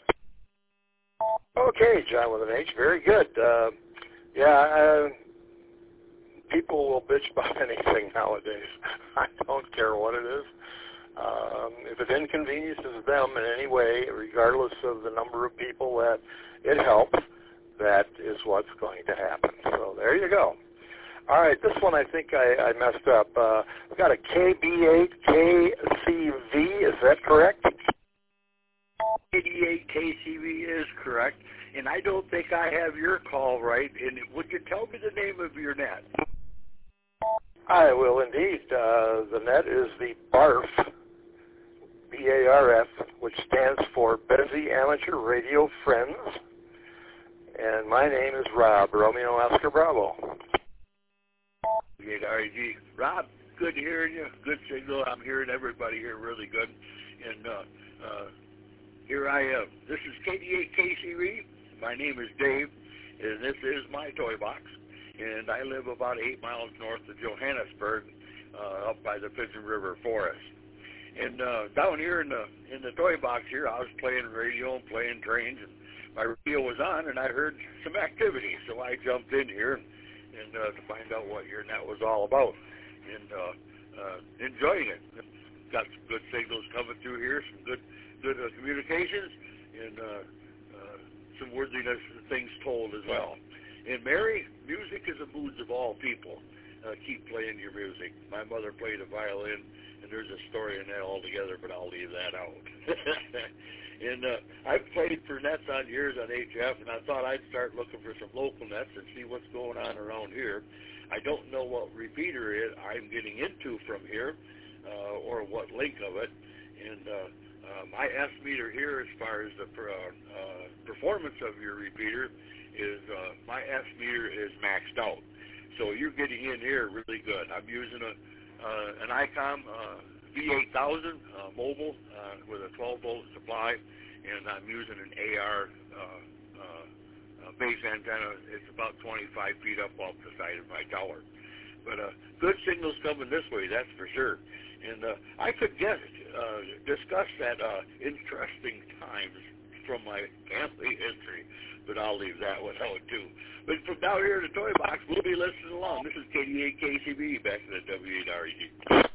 Okay, John with an H. Very good. Uh, yeah, uh, people will bitch about anything nowadays. I don't care what it is. Um, if it inconveniences them in any way, regardless of the number of people that it helps, that is what's going to happen. So there you go. All right, this one I think I, I messed up. Uh, I've got a K B eight K C V. Is that correct? eighty-eight K C V is correct, and I don't think I have your call right. And would you tell me the name of your net? I will indeed. Uh, the net is the B A R F, B A R F, which stands for Busy Amateur Radio Friends. And my name is Rob, Romeo Oscar Bravo. R E G. Rob, good hearing you. Good signal. I'm hearing everybody here really good. And uh, uh, here I am. This is K D eight K C V. My name is Dave, and this is my toy box. And I live about eight miles north of Johannesburg, uh, up by the Pigeon River Forest. And uh, down here in the in the toy box here, I was playing radio and playing trains, and my radio was on, and I heard some activity, so I jumped in here and uh, to find out what your net was all about, and uh, uh, enjoying it. Got some good signals coming through here, some good good uh, communications, and uh, uh, some worthiness things told as well. And Mary, music is the moods of all people. Uh, keep playing your music. My mother played a violin, and there's a story in that altogether, but I'll leave that out. And uh, I've played for nets on years on H F, and I thought I'd start looking for some local nets and see what's going on around here. I don't know what repeater it I'm getting into from here, uh, or what link of it. And uh, uh, my S meter here, as far as the uh, uh, performance of your repeater, is uh, my S meter is maxed out. So you're getting in here really good. I'm using a uh, an ICOM uh, V eight thousand uh, mobile uh, with a twelve volt supply, and I'm using an A R uh, uh, uh, base antenna. It's about twenty-five feet up off the side of my tower. But uh, good signals coming this way, that's for sure. And uh, I could get uh, discuss that uh, interesting times from my family history, but I'll leave that one out too. But from down here in the toy box, we'll be listening along. This is K D eight K C B back in the W eight R E G.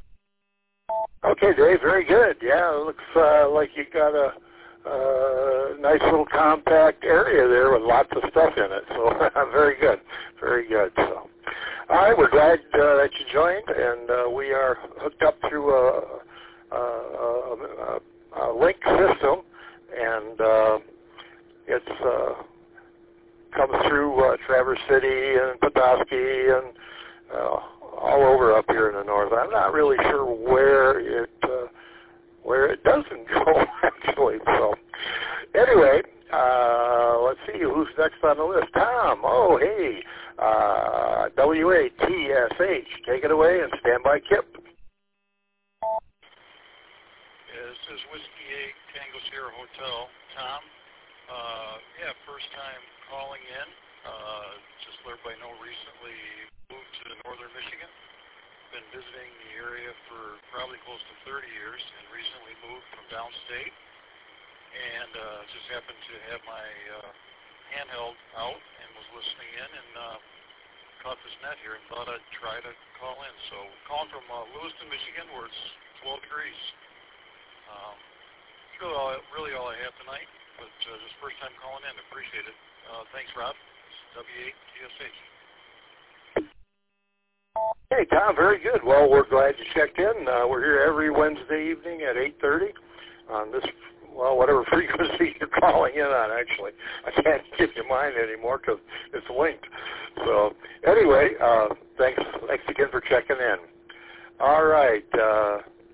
Okay, Dave, very good. Yeah, it looks uh, like you got a uh, nice little compact area there with lots of stuff in it. So very good, very good. So, all right, we're glad uh, that you joined, and uh, we are hooked up through a, a, a, a link system, and uh, it's uh, comes through uh, Traverse City and Petoskey and uh, all over up here in the north. I'm not really sure where it uh, where it doesn't go actually. So anyway, uh, let's see who's next on the list. Tom. Oh, hey, uh, W A T S H. Take it away and stand by, Kip. Yeah, this is Whiskey eight Tango Sierra Hotel. Tom. Uh, yeah, first time calling in. Uh, just let everybody know, recently moved to northern Michigan. Been visiting the area for probably close to thirty years, and recently moved from downstate. And uh, just happened to have my uh, handheld out and was listening in, and uh, caught this net here and thought I'd try to call in. So calling from uh, Lewiston, Michigan, where it's twelve degrees. Um, that's really all, really all I have tonight. But uh, just first time calling in. Appreciate it. Uh, thanks, Rob. W eight T S H. Hey, Tom, very good. Well, we're glad you checked in. Uh, we're here every Wednesday evening at eight thirty on this, well, whatever frequency you're calling in on, actually. I can't give you mine anymore because it's linked. So, anyway, uh, thanks thanks again for checking in. All right. Uh,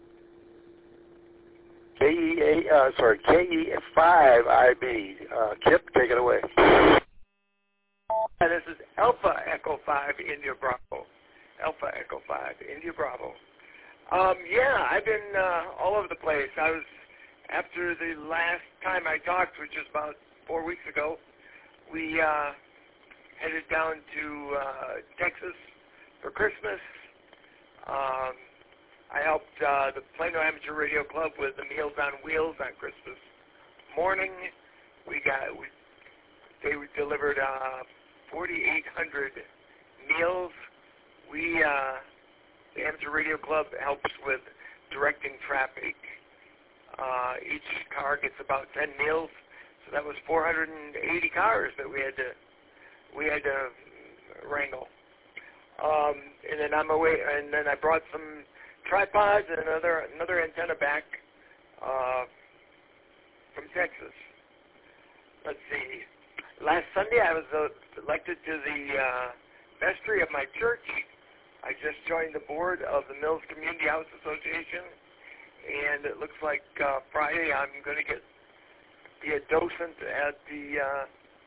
K E A, uh, sorry, K E five I B. Uh, Kip, take it away. Hi, this is Alpha Echo five India Bravo. Alpha Echo five India Bravo. Um, yeah, I've been uh, all over the place. I was, after the last time I talked, which was about four weeks ago, we uh, headed down to uh, Texas for Christmas. Um, I helped uh, the Plano Amateur Radio Club with the Meals on Wheels on Christmas morning. We got, we, they delivered uh, forty-eight hundred meals. We, uh, the Amateur Radio Club helps with directing traffic. Uh, each car gets about ten meals, so that was four hundred eighty cars that we had to we had to wrangle. Um, and then I'm away, and then I brought some tripods and another another antenna back uh, from Texas. Let's see. Last Sunday, I was uh, elected to the uh, vestry of my church. I just joined the board of the Mills Community House Association, and it looks like uh, Friday I'm going to get be a docent at the uh,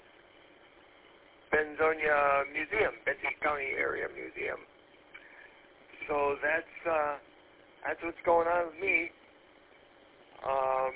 Benzonia Museum, Benton County Area Museum. So that's uh, that's what's going on with me. Um,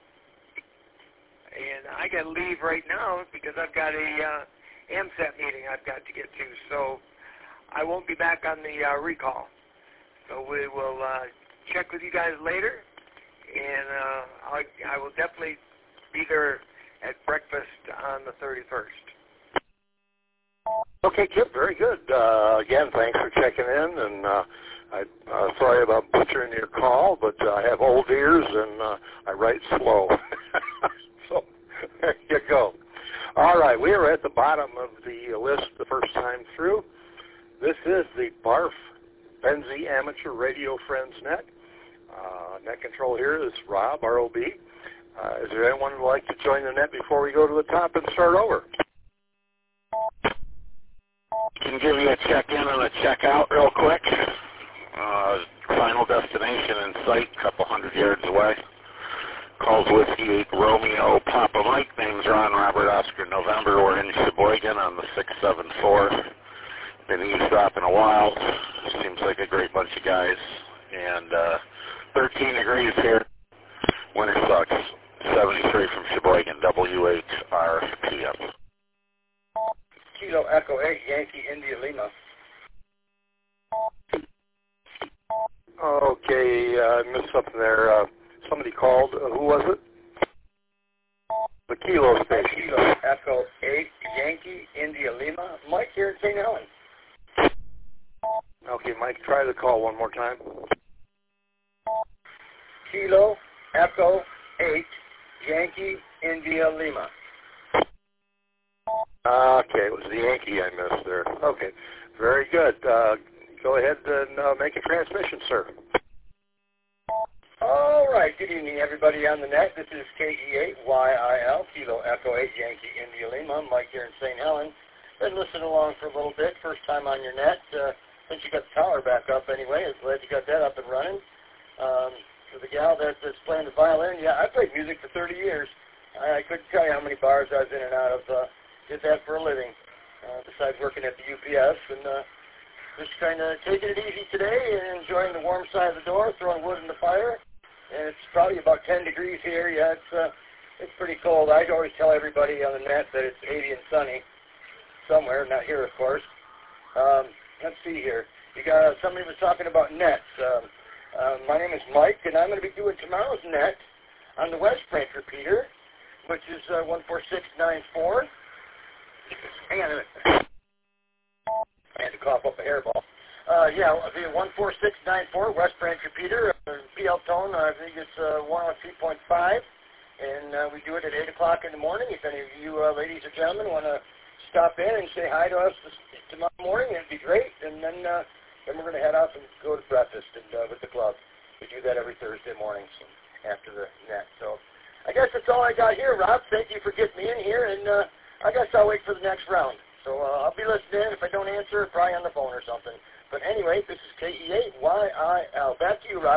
and I got to leave right now because I've got a uh, AMSAT meeting I've got to get to. So I won't be back on the uh, recall. So we will uh, check with you guys later, and uh, I'll, I will definitely be there at breakfast on the thirty-first. Okay, Kip, very good. Uh, again, thanks for checking in, and uh, I'm uh, sorry about butchering your call, but uh, I have old ears, and uh, I write slow. So there you go. All right, we are at the bottom of the list the first time through. This is the B A R F, Benzie Amateur Radio Friends Net. Uh, net control here is Rob, R O B. Uh, is there anyone who would like to join the net before we go to the top and start over? Can give you a check-in and a check-out real quick. Uh, final destination in sight, a couple hundred yards away. Calls Whiskey eight Romeo Papa Mike. Name's Ron Robert Oscar November. We're in Sheboygan on the six seven four. Been eavesdropping a while. Seems like a great bunch of guys. And uh, thirteen degrees here. Winter sucks. seventy-three from Sheboygan, W H R P M. Kilo Echo eight, Yankee India Lima. Okay, uh, I missed something there. Uh, somebody called. Uh, who was it? The Kilo station. Kilo Echo eight, Yankee India Lima. Mike here in Saint Helens. Okay, Mike, try the call one more time. Kilo Echo eight, Yankee India Lima. Okay, it was the Yankee I missed there. Okay, very good. Uh, go ahead and uh, make a transmission, sir. All right, good evening, everybody on the net. This is K E eight Y I L, Kilo Echo eight, Yankee India Lima. Mike here in Saint Helens. Been listening along for a little bit. First time on your net. Uh, since you got the tower back up anyway, I'm glad you got that up and running. Um, for the gal that, that's playing the violin, yeah, I played music for thirty years. I, I couldn't tell you how many bars I was in and out of. Uh, did that for a living, uh, besides working at the U P S. And uh, just kind of taking it easy today and enjoying the warm side of the door, throwing wood in the fire. And it's probably about ten degrees here. Yeah, it's uh, it's pretty cold. I always tell everybody on the net that it's eighty and sunny somewhere, not here, of course. Um, let's see here. You got somebody was talking about nets. Um, uh, my name is Mike, and I'm going to be doing tomorrow's net on the West Branch repeater, which is uh, one four six nine four. Hang on a minute. I had to cough up a hairball. Uh, yeah, the one four six nine four West Branch repeater, uh, P L tone, I think it's uh, one oh three point five, and uh, we do it at eight o'clock in the morning. If any of you uh, ladies or gentlemen want to stop in and say hi to us this, tomorrow morning, it'd be great. And then uh, Then we're going to head out and go to breakfast and, uh, with the club. We do that every Thursday morning so after the net. So I guess that's all I got here, Rob. Thank you for getting me in here, and uh, I guess I'll wait for the next round. So uh, I'll be listening. If I don't answer, probably on the phone or something. But anyway, this is K E eight Y I L. Back to you, Rob.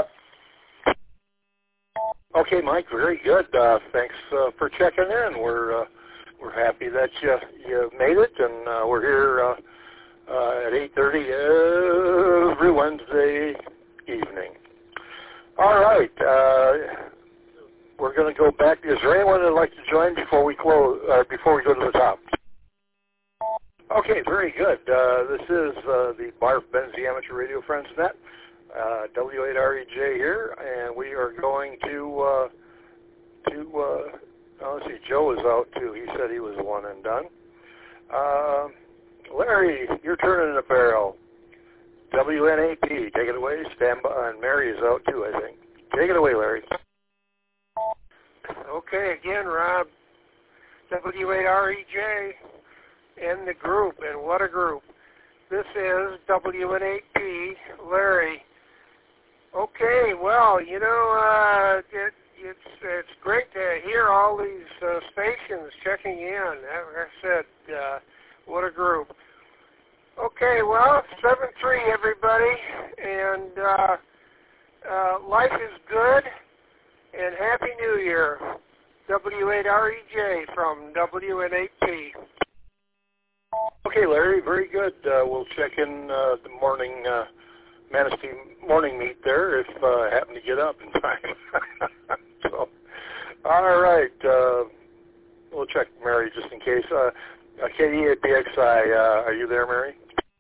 Okay, Mike, very good. Uh, thanks uh, for checking in. We're uh, we're happy that you you made it, and uh, we're here uh, uh, at eight thirty every Wednesday evening. All right, uh, we're going to go back. Is there anyone that'd like to join before we close? Uh, before we go to the top? Okay, very good. Uh, this is uh, the Barf Benzie Amateur Radio Friends Net. Uh, W eight R E J here, and we are going to, uh, to uh, oh, let's see, Joe is out too. He said he was one and done. Uh, Larry, you're turning the barrel. W N A P, take it away. Stand by, and Mary is out too, I think. Take it away, Larry. Okay, again, Rob, W eight R E J and the group, and what a group. This is W N eight P, Larry. Okay, well, you know, uh, it, it's it's great to hear all these uh, stations checking in. As I said, uh, what a group. Okay, well, seven three, everybody, and uh, uh, life is good, and Happy New Year. W eight R E J from W N eight P. Okay, Larry, very good. Uh, we'll check in uh, the morning uh, Manistee morning meet there if uh, I happen to get up in time. So, all right. Uh, we'll check Mary just in case. Uh, uh, K D eight B X I, uh, are you there, Mary?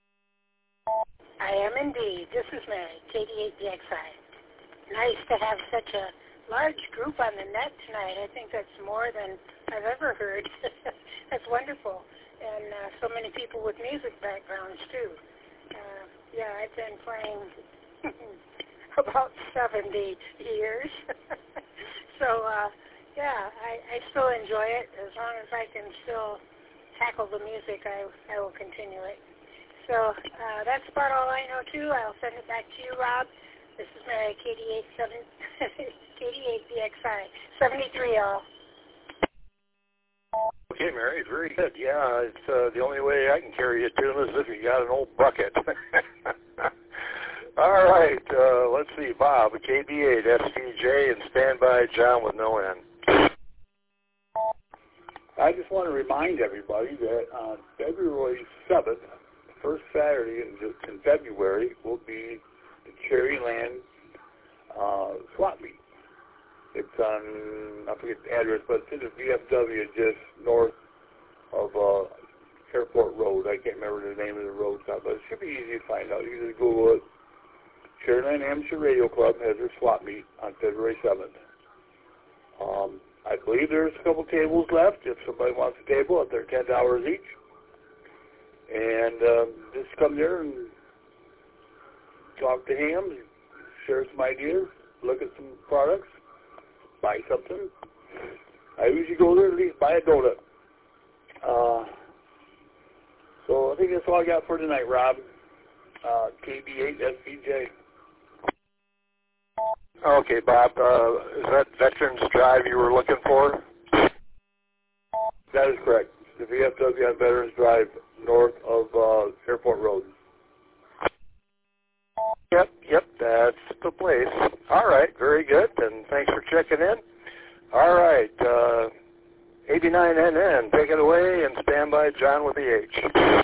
I am indeed. This is Mary, K D eight B X I. Nice to have such a large group on the net tonight. I think that's more than I've ever heard. That's wonderful. And uh, so many people with music backgrounds, too. Uh, yeah, I've been playing about seventy years. So, uh, yeah, I, I still enjoy it. As long as I can still tackle the music, I, I will continue it. So uh, that's about all I know, too. I'll send it back to you, Rob. This is Mary, K D eight seven, K D eight B X I, seventy-three, y'all. Okay, Mary, very good. Yeah, it's uh, the only way I can carry a tune is if you got an old bucket. All right, uh, let's see, Bob, K B eight, S T J, and standby John with no N. I just want to remind everybody that on February seventh, first Saturday in, in February, will be the Cherryland uh, swap meet. It's on, I forget the address, but it's in the V F W just north of uh, Airport Road. I can't remember the name of the road, but it should be easy to find out. You just Google it. Cherryland Amateur Radio Club has their swap meet on February seventh. Um, I believe there's a couple tables left. If somebody wants a table, they're ten dollars each. And um, just come there and talk to him, share some ideas, look at some products, buy something. I usually go there at least buy a donut. Uh, so I think that's all I got for tonight, Rob. Uh, K B eight S P J. Okay, Bob. Uh, is that Veterans Drive you were looking for? That is correct. The V F W on Veterans Drive north of uh, Airport Road. Yep, yep, that's the place. All right, very good, and thanks for checking in. All right, uh, eighty-nine N N, take it away, and stand by John with the H.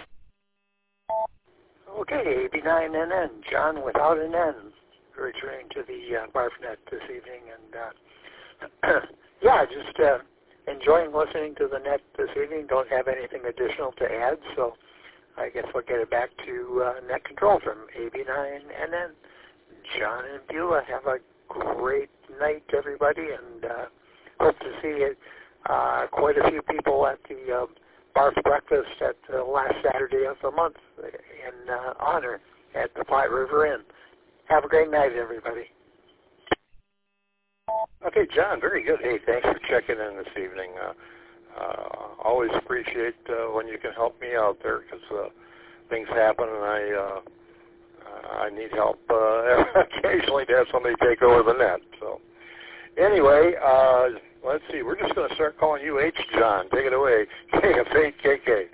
Okay, eighty-nine N N, John without an N, returning to the uh, BarfNet this evening, and uh, yeah, just uh, enjoying listening to the net this evening. Don't have anything additional to add, so I guess we'll get it back to uh, net control from eighty-nine N N. John and Beulah, have a great night, everybody, and uh, hope to see uh, quite a few people at the uh, Barf Breakfast at the last Saturday of the month in uh, honor at the Platte River Inn. Have a great night, everybody. Okay, John, very good. Hey, thanks for checking in this evening. Uh, uh, always appreciate uh, when you can help me out there because uh, things happen and I uh, I need help uh, occasionally to have somebody take over the net. So anyway, uh, let's see. We're just going to start calling you H. John. Take it away. K F eight K K.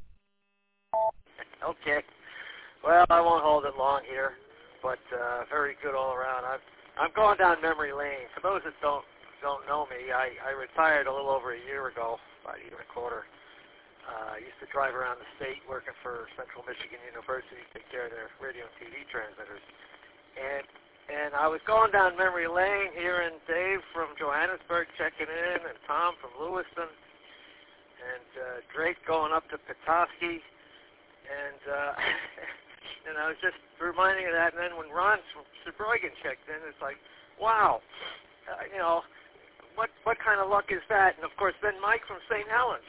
Okay. Well, I won't hold it long here, but uh, very good all around. I've, I'm going down memory lane. For those that don't don't know me, I, I retired a little over a year ago, about a year and a quarter. Uh, I used to drive around the state working for Central Michigan University, take care of their radio and T V transmitters. And and I was going down memory lane, hearing Dave from Johannesburg checking in, and Tom from Lewiston, and uh, Drake going up to Petoskey. And uh, and I was just reminding of that. And then when Ron from Sheboygan checked in, it's like, wow, uh, you know, what what kind of luck is that? And of course, then Mike from Saint Helens.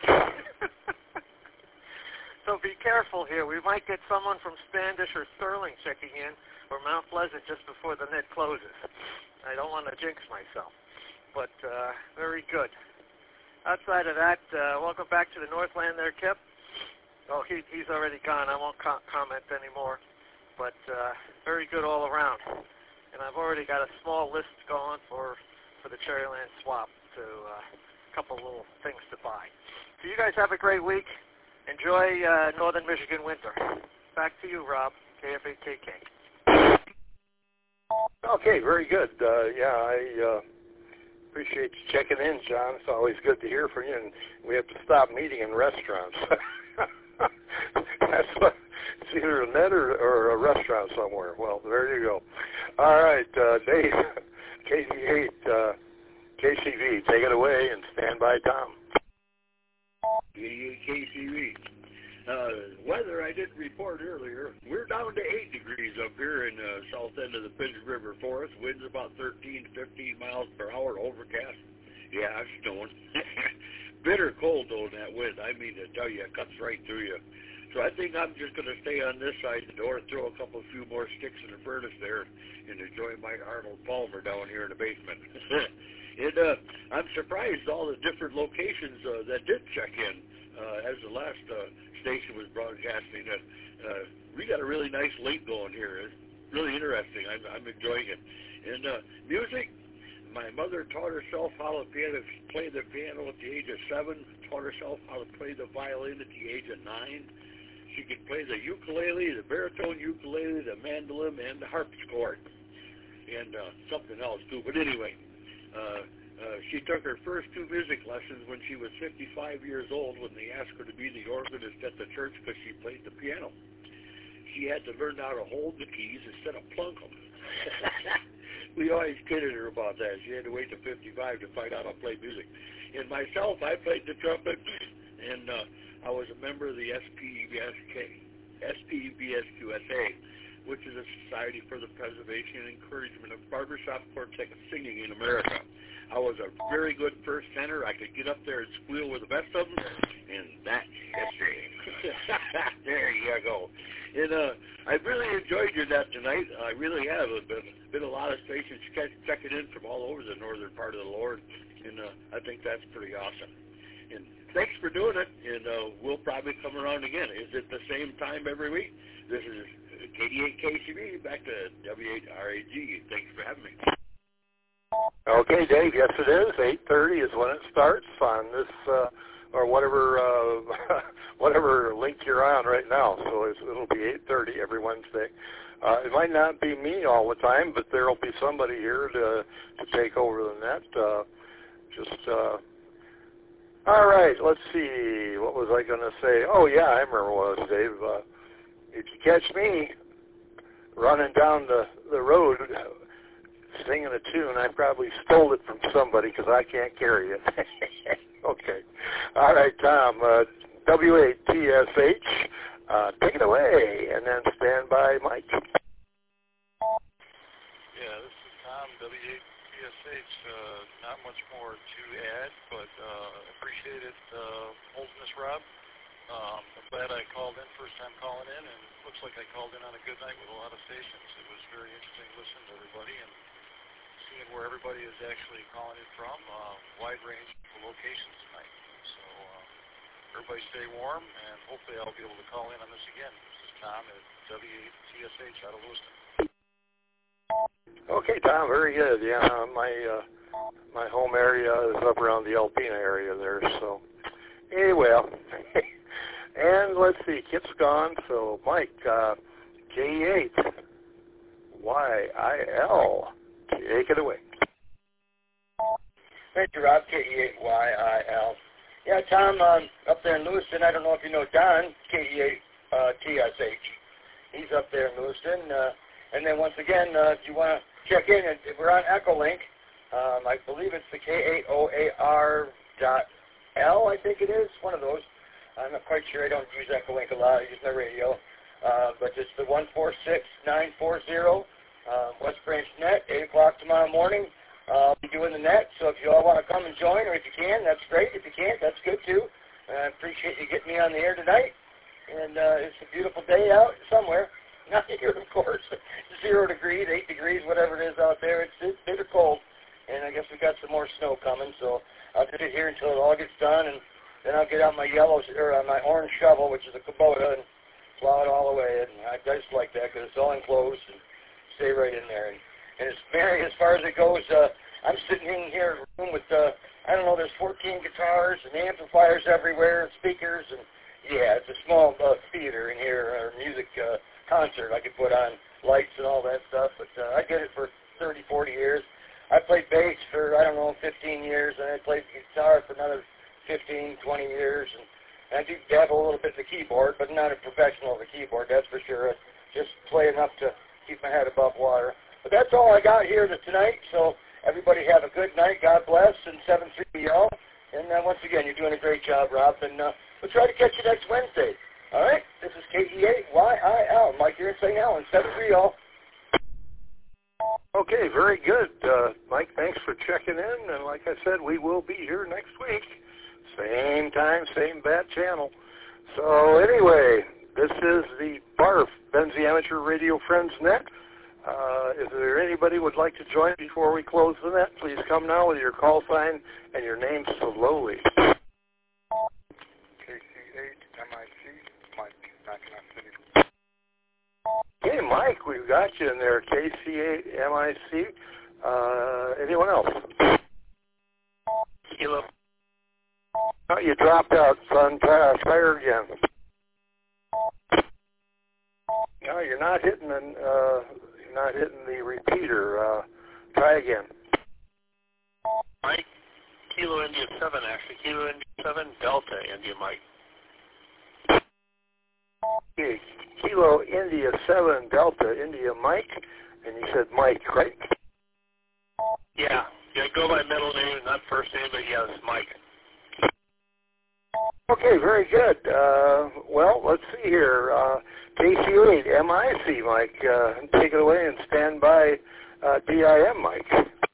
So be careful here. We might get someone from Standish or Sterling checking in, or Mount Pleasant just before the net closes. I don't want to jinx myself, but uh, very good. Outside of that, uh, welcome back to the Northland there, Kip. Oh, he, he's already gone. I won't co- comment anymore, but uh, very good all around. And I've already got a small list going for, for the Cherryland swap to uh, a couple little things to buy. So you guys have a great week. Enjoy uh, Northern Michigan winter. Back to you, Rob, K F eight K K. Okay, very good. Uh, yeah, I uh, appreciate you checking in, John. It's always good to hear from you, and we have to stop meeting in restaurants. That's what, it's either a net or, or a restaurant somewhere. Well, there you go. All right, uh, Dave, K C eight, uh, K C V, take it away, and stand by, Tom. K C V. Uh, weather I didn't report earlier. We're down to eight degrees up here in the south end of the Pinch River Forest. Winds about thirteen to fifteen miles per hour, overcast. Yeah, it's snowing. Bitter cold though in that wind. I mean to tell you, it cuts right through you. So I think I'm just going to stay on this side of the door, throw a couple few more sticks in the furnace there, and enjoy my Arnold Palmer down here in the basement. And uh, I'm surprised all the different locations uh, that did check in uh, as the last uh, station was broadcasting. Uh, uh, we got a really nice link going here. It's really interesting. I'm, I'm enjoying it. And uh, music, my mother taught herself how to piano, play the piano at the age of seven, taught herself how to play the violin at the age of nine. She could play the ukulele, the baritone ukulele, the mandolin, and the harpsichord, and uh, something else too. But anyway, uh, uh, she took her first two music lessons when she was fifty-five years old, when they asked her to be the organist at the church because she played the piano. She had to learn how to hold the keys instead of plunk them. We always kidded her about that. She had to wait to fifty-five to find out how to play music. And myself, I played the trumpet, and uh, I was a member of the S P E B S Q S A, which is a Society for the Preservation and Encouragement of Barbershop Quartet Singing in America. I was a very good first tenor. I could get up there and squeal with the best of them, and that's history. There you go. And uh, I really enjoyed your net tonight. I really have. There's been, been a lot of stations checking in from all over the northern part of the Lord, and uh, I think that's pretty awesome. And thanks for doing it, and uh, we'll probably come around again. Is it the same time every week? This is K D eight K C V, back to W eight R A G. Thanks for having me. Okay, Dave, yes it is. eight thirty is when it starts on this, uh, or whatever uh, whatever link you're on right now. So it's, it'll be eight thirty every Wednesday. Uh, it might not be me all the time, but there will be somebody here to to take over the net. Uh, just, uh, all right, let's see. What was I going to say? Oh, yeah, I remember what it was, Dave. Uh, if you catch me running down the, the road singing a tune, I probably stole it from somebody because I can't carry it. Okay. All right, Tom, uh, W eight T S H, uh, take it away, and then stand by Mike. Yeah, this is Tom, W eight T S H. Uh, not much more to add, but uh, appreciate it uh, holding this, Rob. Um, I'm glad I called in, first time calling in, and it looks like I called in on a good night with a lot of stations. It was very interesting to listen to everybody and seeing where everybody is actually calling in from, uh, wide range of locations tonight. So uh, everybody stay warm, and hopefully I'll be able to call in on this again. This is Tom at W eight T S H out of Lewiston. Okay, Tom, very good. Yeah, my uh, my home area is up around the Alpena area there. So, anyway, and let's see, Kip's gone. So, Mike, uh, K E eight Y I L, take it away. Thank you, Rob. K E eight Y I L. Yeah, Tom, um, up there in Lewiston, I don't know if you know Don, K E eight T S H. He's up there in Lewiston. Uh, and then once again, uh, if you want to check in, we're on Echolink. Um, I believe it's the K eight O A R dot L, I think it is, one of those. I'm not quite sure. I don't use Echolink a lot. I use my radio. Uh, but it's the one four six nine four zero, uh, West Branch Net, eight o'clock tomorrow morning. Uh, I'll be doing the net, so if you all want to come and join, or if you can, that's great. If you can't, that's good too. I uh, appreciate you getting me on the air tonight. And uh, it's a beautiful day out somewhere. Not here, of course. Zero degrees, eight degrees, whatever it is out there. It's, it's bitter cold. And I guess we got some more snow coming, so I'll sit here until it all gets done, and then I'll get out my yellow, or uh, my orange shovel, which is a Kubota, and plow it all away. And I just like that because it's all enclosed and stay right in there. And, and it's very, as far as it goes, uh, I'm sitting in here in a room with, uh, I don't know, there's fourteen guitars and amplifiers everywhere and speakers. And, yeah, it's a small uh, theater in here, or music uh, concert. I could put on lights and all that stuff. But uh, I did it for thirty, forty years. I played bass for, I don't know, fifteen years. And I played guitar for another fifteen, twenty years. And, and I do dabble a little bit in the keyboard, but not a professional of the keyboard, that's for sure. I just play enough to keep my head above water. But that's all I got here tonight, so everybody have a good night. God bless, and seven three y'all. And uh, once again, you're doing a great job, Rob, and uh, we'll try to catch you next Wednesday. All right? This is K E eight Y I L, Mike here in Saint Helens, seven three y'all. Okay, very good. Uh, Mike, thanks for checking in, and like I said, we will be here next week. Same time, same bat channel. So anyway, this is the B A R F, Ben's the Amateur Radio Friends Net. Uh, is there anybody who would like to join before we close the net? Please come now with your call sign and your name slowly. K C eight M I C, Mike, Mackinac City. Hey, Mike, we've got you in there, K C eight M I C. Uh, anyone else? Kilo. Oh, you dropped out, son. Try, try again. No, you're not hitting the, uh, you're not hitting the repeater. Uh, try again. Mike, Kilo India seven, actually. Kilo India seven, Delta India Mike. Okay, Kilo India seven, Delta India Mike, and you said Mike, right? Yeah, yeah, go by middle name, not first name, but yes, Mike. Okay, very good. Uh, well, let's see here. Uh, K C eight M I C, Mike. Uh, take it away and stand by uh, D I M, Mike.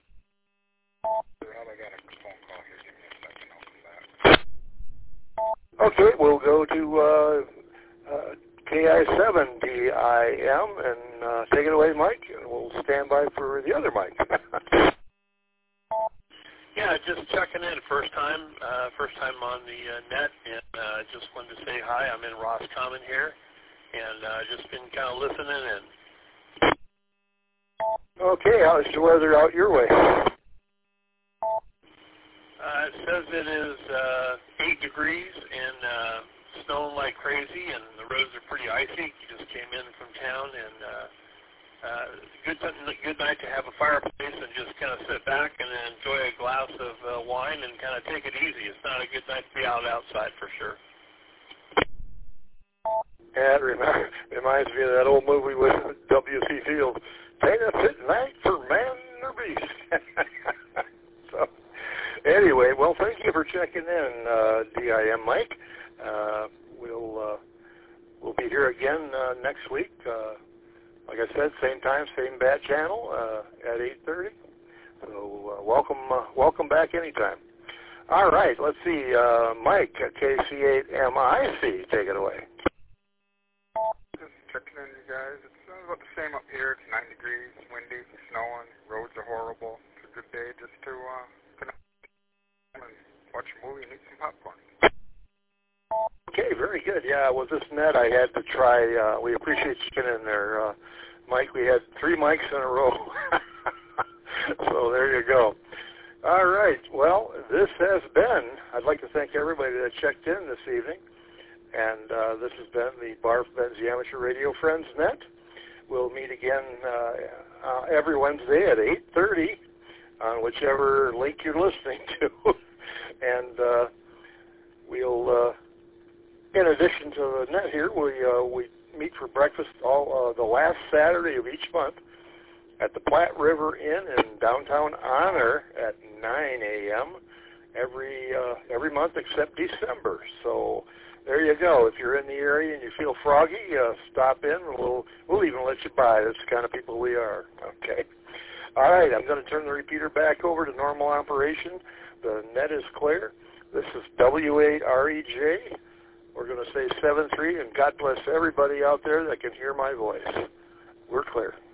Okay, we'll go to uh, uh, K I seven D I M and uh, take it away, Mike, and we'll stand by for the other Mike. Yeah, just checking in, first time, uh, first time on the uh, net, and uh, just wanted to say hi. I'm in Roscommon here, and uh, just been kind of listening in. Okay, how's the weather out your way? Uh, it says it is uh, eight degrees and uh, snowing like crazy, and the roads are pretty icy. You just came in from town, and uh, uh, good, good night to have a fireplace and just kind of sit back and enjoy a glass of uh, wine and kind of take it easy. It's not a good night to be out outside for sure. Yeah, it reminds, reminds me of that old movie with W C Fields. Ain't a fit night for man or beast. So, anyway, well, thank you for checking in, uh, D I M Mike. Uh, we'll uh, we'll be here again uh, next week. Uh, like I said, same time, same bat channel uh, at eight thirty. So uh, welcome uh, welcome back anytime. All right, let's see. Uh, Mike, K C eight M I C, take it away. Just checking in, you guys. It's about the same up here. It's nine degrees, windy, snowing, roads are horrible. It's a good day just to uh, connect and watch a movie and eat some popcorn. Okay, very good. Yeah, with this net, I had to try. Uh, we appreciate you getting in there, uh, Mike, we had three mics in a row. So there you go. All right. Well, this has been, I'd like to thank everybody that checked in this evening. And uh, this has been the Barf Benzie Amateur Radio Friends Net. We'll meet again uh, uh, every Wednesday at eight thirty on whichever link you're listening to. And uh, we'll, uh, in addition to the net here, we uh, we meet for breakfast all uh, the last Saturday of each month at the Platte River Inn in downtown Honor at nine a.m. every uh, every month except December. So there you go. If you're in the area and you feel froggy, uh, stop in. We'll we'll even let you by. That's the kind of people we are. Okay. All right. I'm going to turn the repeater back over to normal operation. The net is clear. This is W A R E J. We're going to say seven three, and God bless everybody out there that can hear my voice. We're clear.